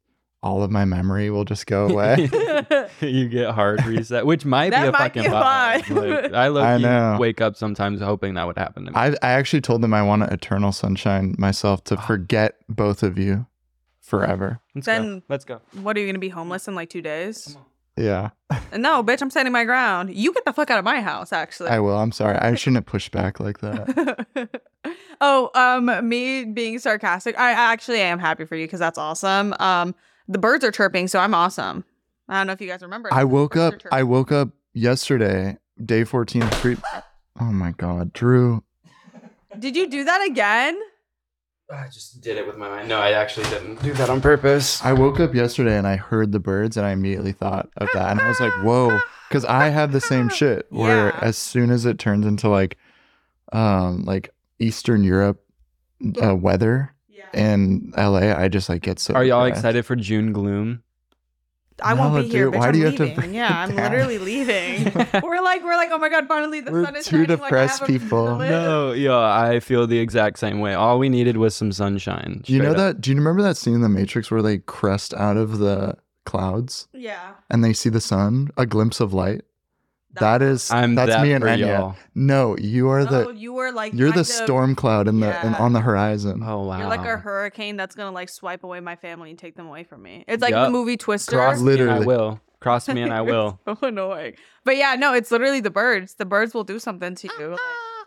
all of my memory will just go away. You get hard reset, which might be That a might fucking be a vibe. vibe. Like, I I know. wake up sometimes hoping that would happen to me. I actually told them I want to eternal sunshine myself to forget both of you forever. Let's go. What, are you gonna be homeless in like 2 days? Yeah, No, bitch, I'm standing my ground. You get the fuck out of my house, actually. I will. I'm sorry. I shouldn't have pushed back like that. Me being sarcastic. I actually am happy for you because that's awesome. The birds are chirping, so I'm awesome. I don't know if you guys remember. I woke Birds up. are I chirping. woke up yesterday, day 14 of treat. Oh my God, Drew. Did you do that again? I just did it with my mind. No, I actually didn't do that on purpose. I woke up yesterday and I heard the birds and I immediately thought of that. And I was like, whoa. Because I have the same shit where Yeah. as soon as it turns into like Eastern Europe weather Yeah. in LA, I just like get so Are y'all depressed. excited for June gloom? I won't No, be here, dude, bitch. why I'm do you have to leaving. bring Yeah, it I'm down? literally leaving. we're like, oh my god, finally the We're sun is two shining. depressed like, I have a people. reason to live. No, yeah, I feel the exact same way. All we needed was some sunshine. Do you know straight up. that? Do you remember that scene in The Matrix where they crest out of the clouds Yeah. and they see the sun, a glimpse of light? That's that me and for Enya. y'all. No, you are Oh, you were like you're the kind of- storm cloud in yeah. on the horizon. Oh wow. You're like a hurricane that's gonna like swipe away my family and take them away from me. It's like Yup. the movie Twister. Cross me and I Literally. will. Cross me and I will. So annoying. But yeah, no, it's literally the birds. The birds will do something to you.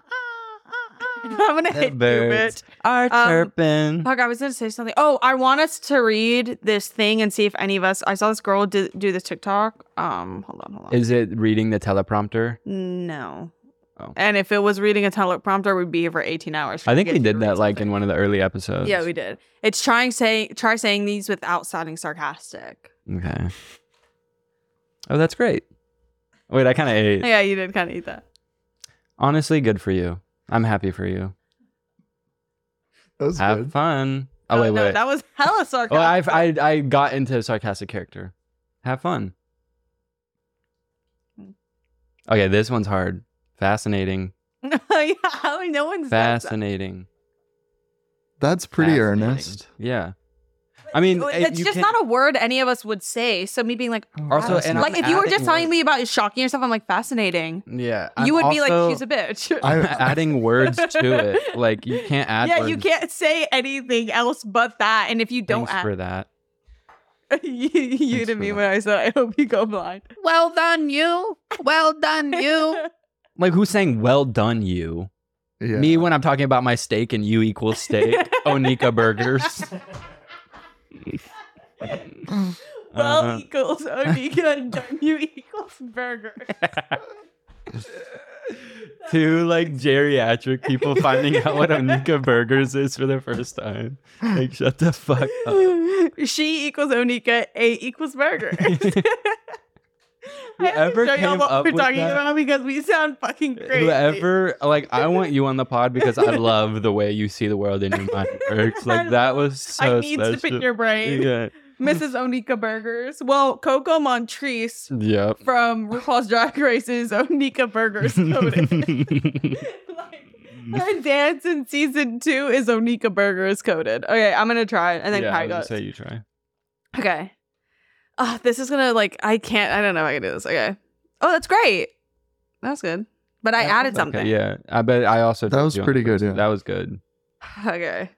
I'm gonna hit you, bitch. are chirping. Fuck, I was gonna say something. Oh, I want us to read this thing and see if any of us. I saw this girl do this TikTok. Hold on. Is it reading the teleprompter? No. Oh. And if it was reading a teleprompter, we'd be here for 18 hours. I think to we get to did read that like in something. one of the early episodes. Yeah, we did. It's try saying these without sounding sarcastic. Okay. Oh, that's great. Wait, I kind of ate. Yeah, you did kind of eat that. Honestly, good for you. I'm happy for you. That was Have good. fun. Oh, wait, no, wait. that was hella sarcastic. Well, I got into a sarcastic character. Have fun. Okay, this one's hard. Fascinating. Yeah, no one's said that. Fascinating. That's pretty Fascinating. earnest. Yeah. I mean, It's you just can- not a word any of us would say. So me being like, Also, fascinating. and like I'm if you were just adding telling words. me about shocking yourself, I'm like fascinating. Yeah. You would be like, also- she's a bitch. I'm adding words to it. Like, you can't add Yeah, words. you can't say anything else but that. And if you don't Thanks for that. you Thanks to for me that. when I said, I hope you go blind. Well done, you. Well done, you. Like, who's saying, well done, you? Yeah. Me when I'm talking about my steak and you equals steak. Onika Burgers. Well equals Onika and done you equals burger. Two like geriatric people finding out what Onika Burgers is for the first time. Like, shut the fuck up. She equals Onika, A equals burger. I have to Whoever show y'all came what up we're with talking that- about because we sound fucking crazy. Whoever, like, I want you on the pod because I love the way you see the world and your mind works. Like, that was so I need special. to pick your brain. Yeah. Mrs. Onika Burgers. Well, Coco Montrese Yep. from RuPaul's Drag Race's Onika Burgers coded. Her dance in season 2 is Onika Burgers coded. Okay, I'm gonna try it and then yeah, Kai I was goes. gonna say you try. Okay. This is gonna like I don't know if I can do this. Okay. Oh, that's great. That was good. But I added something. Okay, yeah, I bet I also. That told was you on pretty the good, first- yeah. That was good. Okay.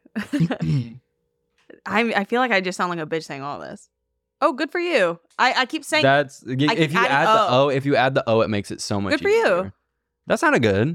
I feel like I just sound like a bitch saying all this. Oh, good for you. I keep saying That's if you add add an the O. O, if you add the O, it makes it so much. Good for you. easier. That sounded good.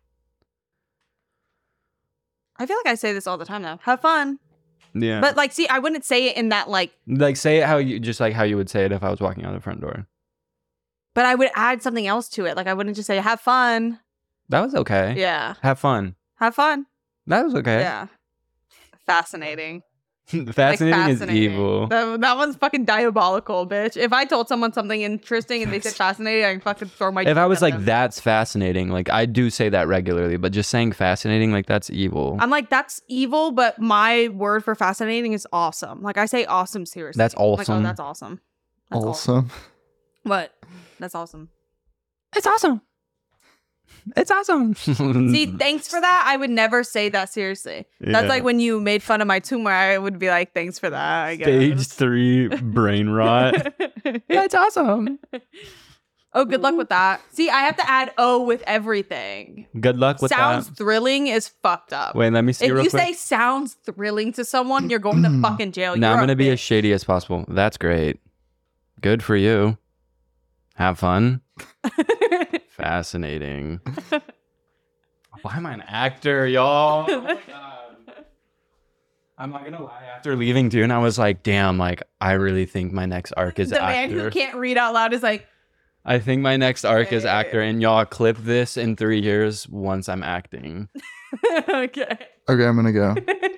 I feel like I say this all the time now. Have fun. Yeah. But like see, I wouldn't say it in that like like say it how you just like how you would say it if I was walking out the front door. but I would add something else to it. Like I wouldn't just say have fun. That was okay. Yeah. Have fun. Have fun. That was okay. Yeah. Fascinating. Fascinating Like, is evil. That one's fucking diabolical, bitch. If I told someone something interesting and they said fascinating, I'd fucking throw my If I drink was at like, them. that's fascinating, like I do say that regularly, but just saying fascinating, like that's evil. I'm like, that's evil, but my word for fascinating is awesome. Like I say awesome seriously. That's Like, oh, awesome. that's awesome. That's Awesome. What? That's awesome. It's awesome. It's awesome. See, thanks for that. I would never say that seriously. That's Yeah. like when you made fun of my tumor, I would be like, thanks for that, I guess. Stage 3 brain rot. That's awesome. Oh, good luck with that. See, I have to add O with everything. Good luck with Sounds that. thrilling is fucked up. Wait, let me see If real you quick. say sounds thrilling to someone, you're going to fucking jail. No, I'm You're going to be bitch. as shady as possible. That's great. Good for you. Have fun. Fascinating. Why am I an actor, y'all? Oh my God. I'm not gonna lie. After leaving Dune, I was like, damn, like, I really think my next arc is The man actor. who can't read out loud is like, I think my next arc is actor, and y'all clip this in 3 years once I'm acting. okay. Okay, I'm gonna go.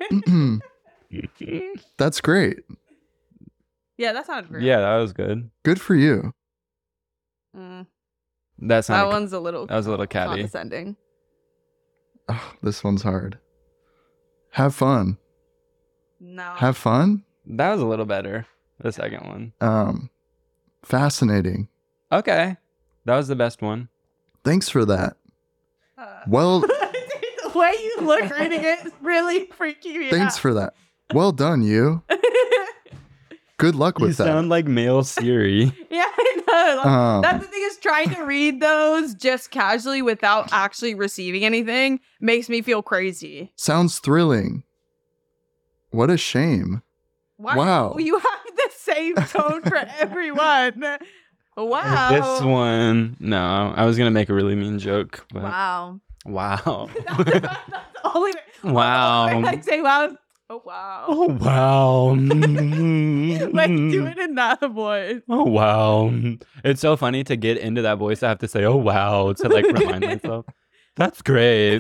That's great. Yeah, that sounded great. Yeah, that was good. Good for you. Mm, That that sounded. one's a little That was a little catty. condescending. Oh, this one's hard. Have fun. No. Have fun. That was a little better. The second one. Fascinating. Okay, that was the best one. Thanks for that. Well, The way you look reading it is really freaking me thanks out. for that. Well done, you. Good luck You with that. sound like male Siri. Yeah, I know. Um, That's the thing is trying to read those just casually without actually receiving anything makes me feel crazy. Sounds thrilling. What a shame. Wow. You have the same tone for everyone. Wow. This one, no, I was gonna make a really mean joke, but Wow. wow, That's the only way. wow, I say wow. Oh wow. oh wow, Like do it in that voice. oh wow. It's so funny to get into that voice. I have to say, oh wow, to like remind myself. That's great.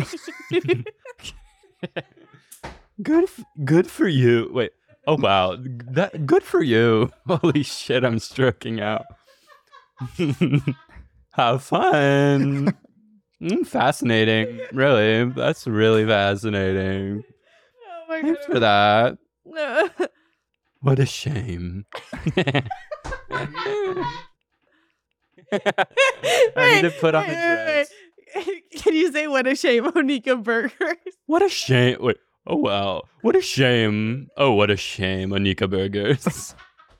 Good for you. Wait. Oh wow, that good for you. Holy shit, I'm stroking out. Have fun. Fascinating. Really, that's really fascinating. Oh my Thanks for that. god. What a shame. I need to put on a dress. Can you say what a shame, Onika Burgers? What a shame. Wait. Oh wow. What a shame. Oh, what a shame, Anika Burgers.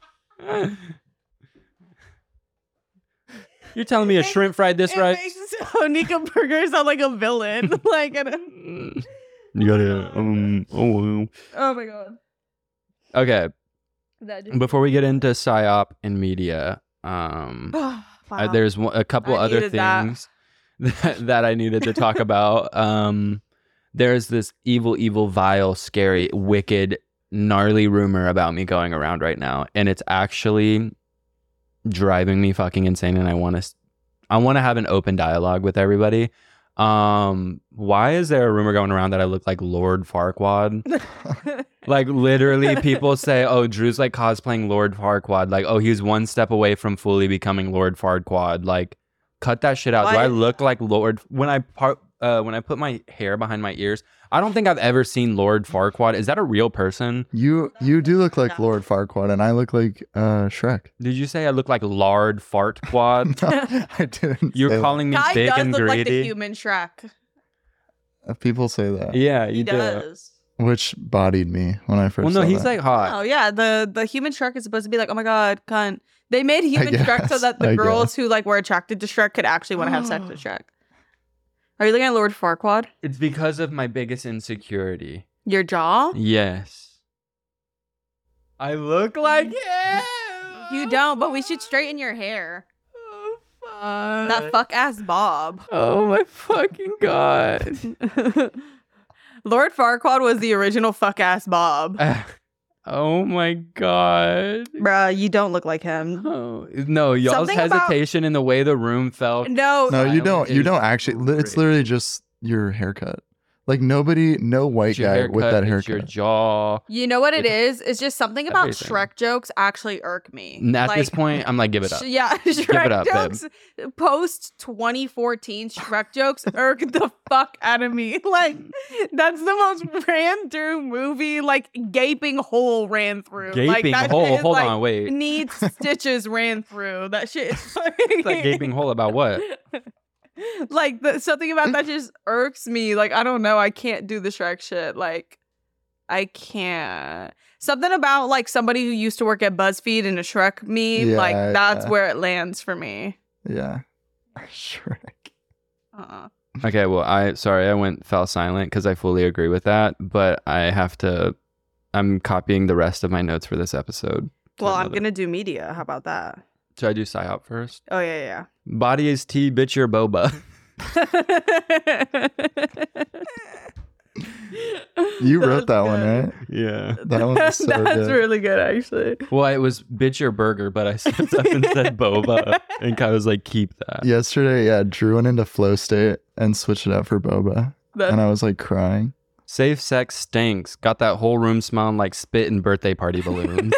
You're telling me a shrimp fried this It right? makes Onika Burgers sound like a villain. Like, You gotta oh my god. okay. That just... Before we get into psyop and media, Wow. there's a couple I other needed that. things that I needed to talk about. There's this evil, vile, scary, wicked, gnarly rumor about me going around right now, and it's actually driving me fucking insane. And I want to have an open dialogue with everybody. Why is there a rumor going around that I look like Lord Farquaad? Like literally, people say, "Oh, Drew's like cosplaying Lord Farquaad." Like, "Oh, he's one step away from fully becoming Lord Farquaad." Like, cut that shit out. Do What? I look like Lord when I put my hair behind my ears? I don't think I've ever seen Lord Farquaad. Is that a real person? You do look like Lord Farquaad, and I look like Shrek. Did you say I look like Lard Fartquad? I didn't. You're say calling me Kai big does and look like the greedy. human Shrek. that. People say that, Yeah, He you do. does. which bodied me when I first. Well, no, saw he's that. like hot. Oh yeah, the human Shrek is supposed to be like, oh my god, cunt. They made human Shrek so guess, that the I girls guess. who like were attracted to Shrek could actually want to have sex with Shrek. Are you looking at Lord Farquaad? It's because of my biggest insecurity. Your jaw? Yes. I look like him. You don't, but we should straighten your hair. Oh, fuck. That fuck ass bob. Oh my fucking god. Lord Farquaad was the original fuck ass bob. Oh my god. Bruh, you don't look like him. Oh, no, y'all's Something about- hesitation in the way the room felt. No, No, you Violent don't. You is don't actually. It's great. literally just your haircut. Like no white It's your guy with that it's your haircut. jaw. you know what it is? It's just something about Everything. Shrek jokes actually irk me. And at this Like, point, I'm like, give it up. Yeah, Shrek it up, babe. jokes post 2014 Shrek jokes irk the fuck out of me. Like that's the most ran through movie, like gaping hole ran through. Like, Gaping that hole. shit is, Hold like, on, wait. Needs stitches ran through. That shit is That gaping hole about what? Like something about that just irks me. Like I don't know. I can't do the Shrek shit. Like I can't. Something about like somebody who used to work at BuzzFeed and a Shrek meme. Yeah, like that's yeah. where it lands for me. Yeah. Shrek. Okay, well, I went fell silent because I fully agree with that, but I'm copying the rest of my notes for this episode. Well, I'm gonna do media. How about that? Should I do PsyOp first? Oh yeah. Body is tea, bitch, you're boba. You wrote that one, right? Yeah. That one was so That's good. really good, actually. Well, it was bitch your burger, but I stepped up and said boba, and Kai was like, keep that. Yesterday, yeah, Drew went into flow state and switched it out for boba. And I was like crying. Safe sex stinks. Got that whole room smelling like spit and birthday party balloons.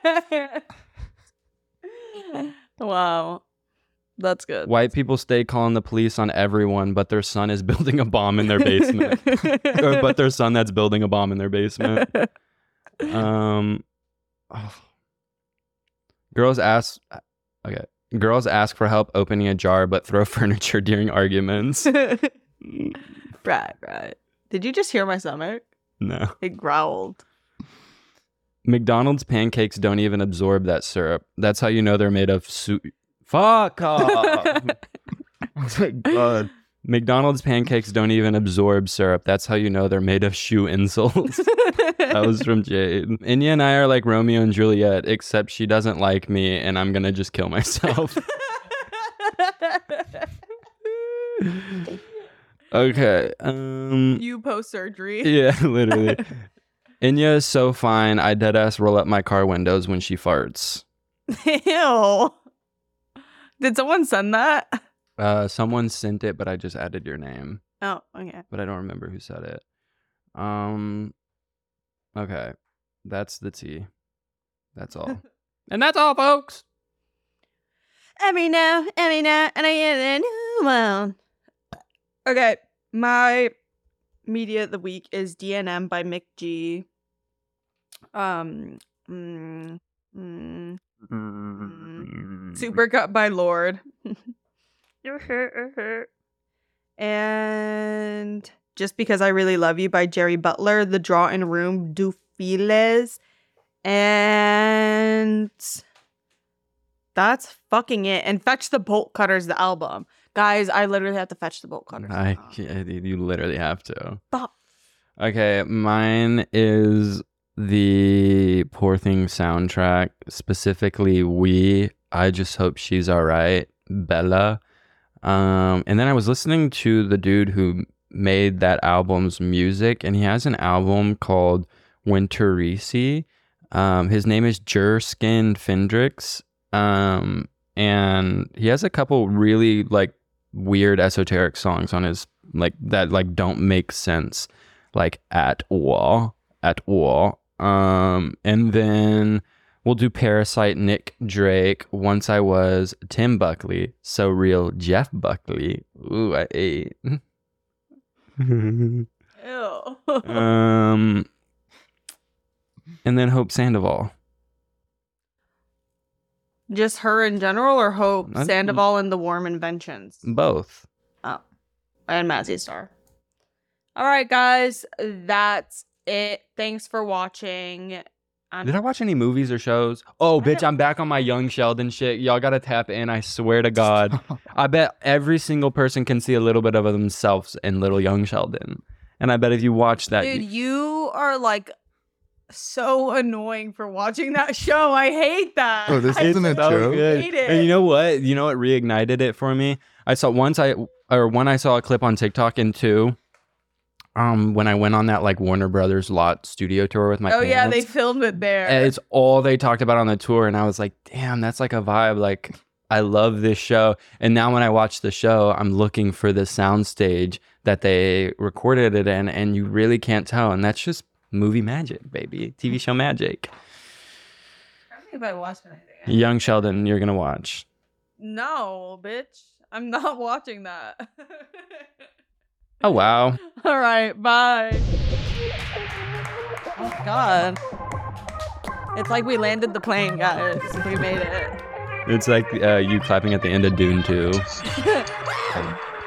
Wow. That's good. White people stay calling the police on everyone, but their son is building a bomb in their basement. But their son that's building a bomb in their basement. Girls ask for help opening a jar, but throw furniture during arguments. Right. Did you just hear my stomach? No. It growled. McDonald's pancakes don't even absorb that syrup. That's how you know they're made of soup. Fuck off. Oh my God. McDonald's pancakes don't even absorb syrup. That's how you know they're made of shoe insoles. That was from Jade. Inya and I are like Romeo and Juliet, except she doesn't like me and I'm gonna just kill myself. Okay. You post surgery. Yeah, literally. Inya is so fine. I deadass roll up my car windows when she farts. Ew. Did someone send that? Someone sent it, but I just added your name. Oh, okay. But I don't remember who said it. Okay. That's the tea. That's all. And that's all, folks. Every now, and I get a new one. Okay, my media of the week is DNM by Mick G. Supercut by Lord. And Just Because I Really Love You by Jerry Butler. The Draw in Room Du Files. And that's fucking it. And Fetch the Bolt Cutters, the album. Guys, I literally have to fetch the bolt cutters. You literally have to. Stop. Okay, mine is the Poor Thing soundtrack, specifically I Just Hope She's Alright, Bella. And then I was listening to the dude who made that album's music, and he has an album called Winterreese. His name is Jerskin Fendrix. And he has a couple really like weird esoteric songs on his like that like don't make sense like at all. And then we'll do Parasite, Nick Drake, Once I Was, Tim Buckley, So Real, Jeff Buckley. Ooh, I ate. Ew. And then Hope Sandoval. Just her in general, or Hope Sandoval and the Warm Inventions? Both. Oh, and Mazzy Star. All right, guys, that's it. Thanks for watching. Did I watch any movies or shows? Oh, bitch, I'm back on my Young Sheldon shit. Y'all gotta tap in. I swear to God. I bet every single person can see a little bit of themselves in little Young Sheldon. And I bet if you watch that... Dude, you are like so annoying for watching that show. I hate that. Oh, this isn't a joke. Good. Hate it. And you know what? You know what reignited it for me? I saw one I saw a clip on TikTok, and two, when I went on that like Warner Brothers lot studio tour with my parents. Yeah, they filmed it there. And it's all they talked about on the tour, and I was like, damn, that's like a vibe. Like, I love this show. And now when I watch the show, I'm looking for the soundstage that they recorded it in, and you really can't tell. And that's just movie magic, baby. TV show magic. I don't think if I watched anything. Young Sheldon, you're gonna watch. No, bitch. I'm not watching that. Oh, wow. All right, bye. Oh, God. It's like we landed the plane, guys. We made it. It's like you clapping at the end of Dune 2.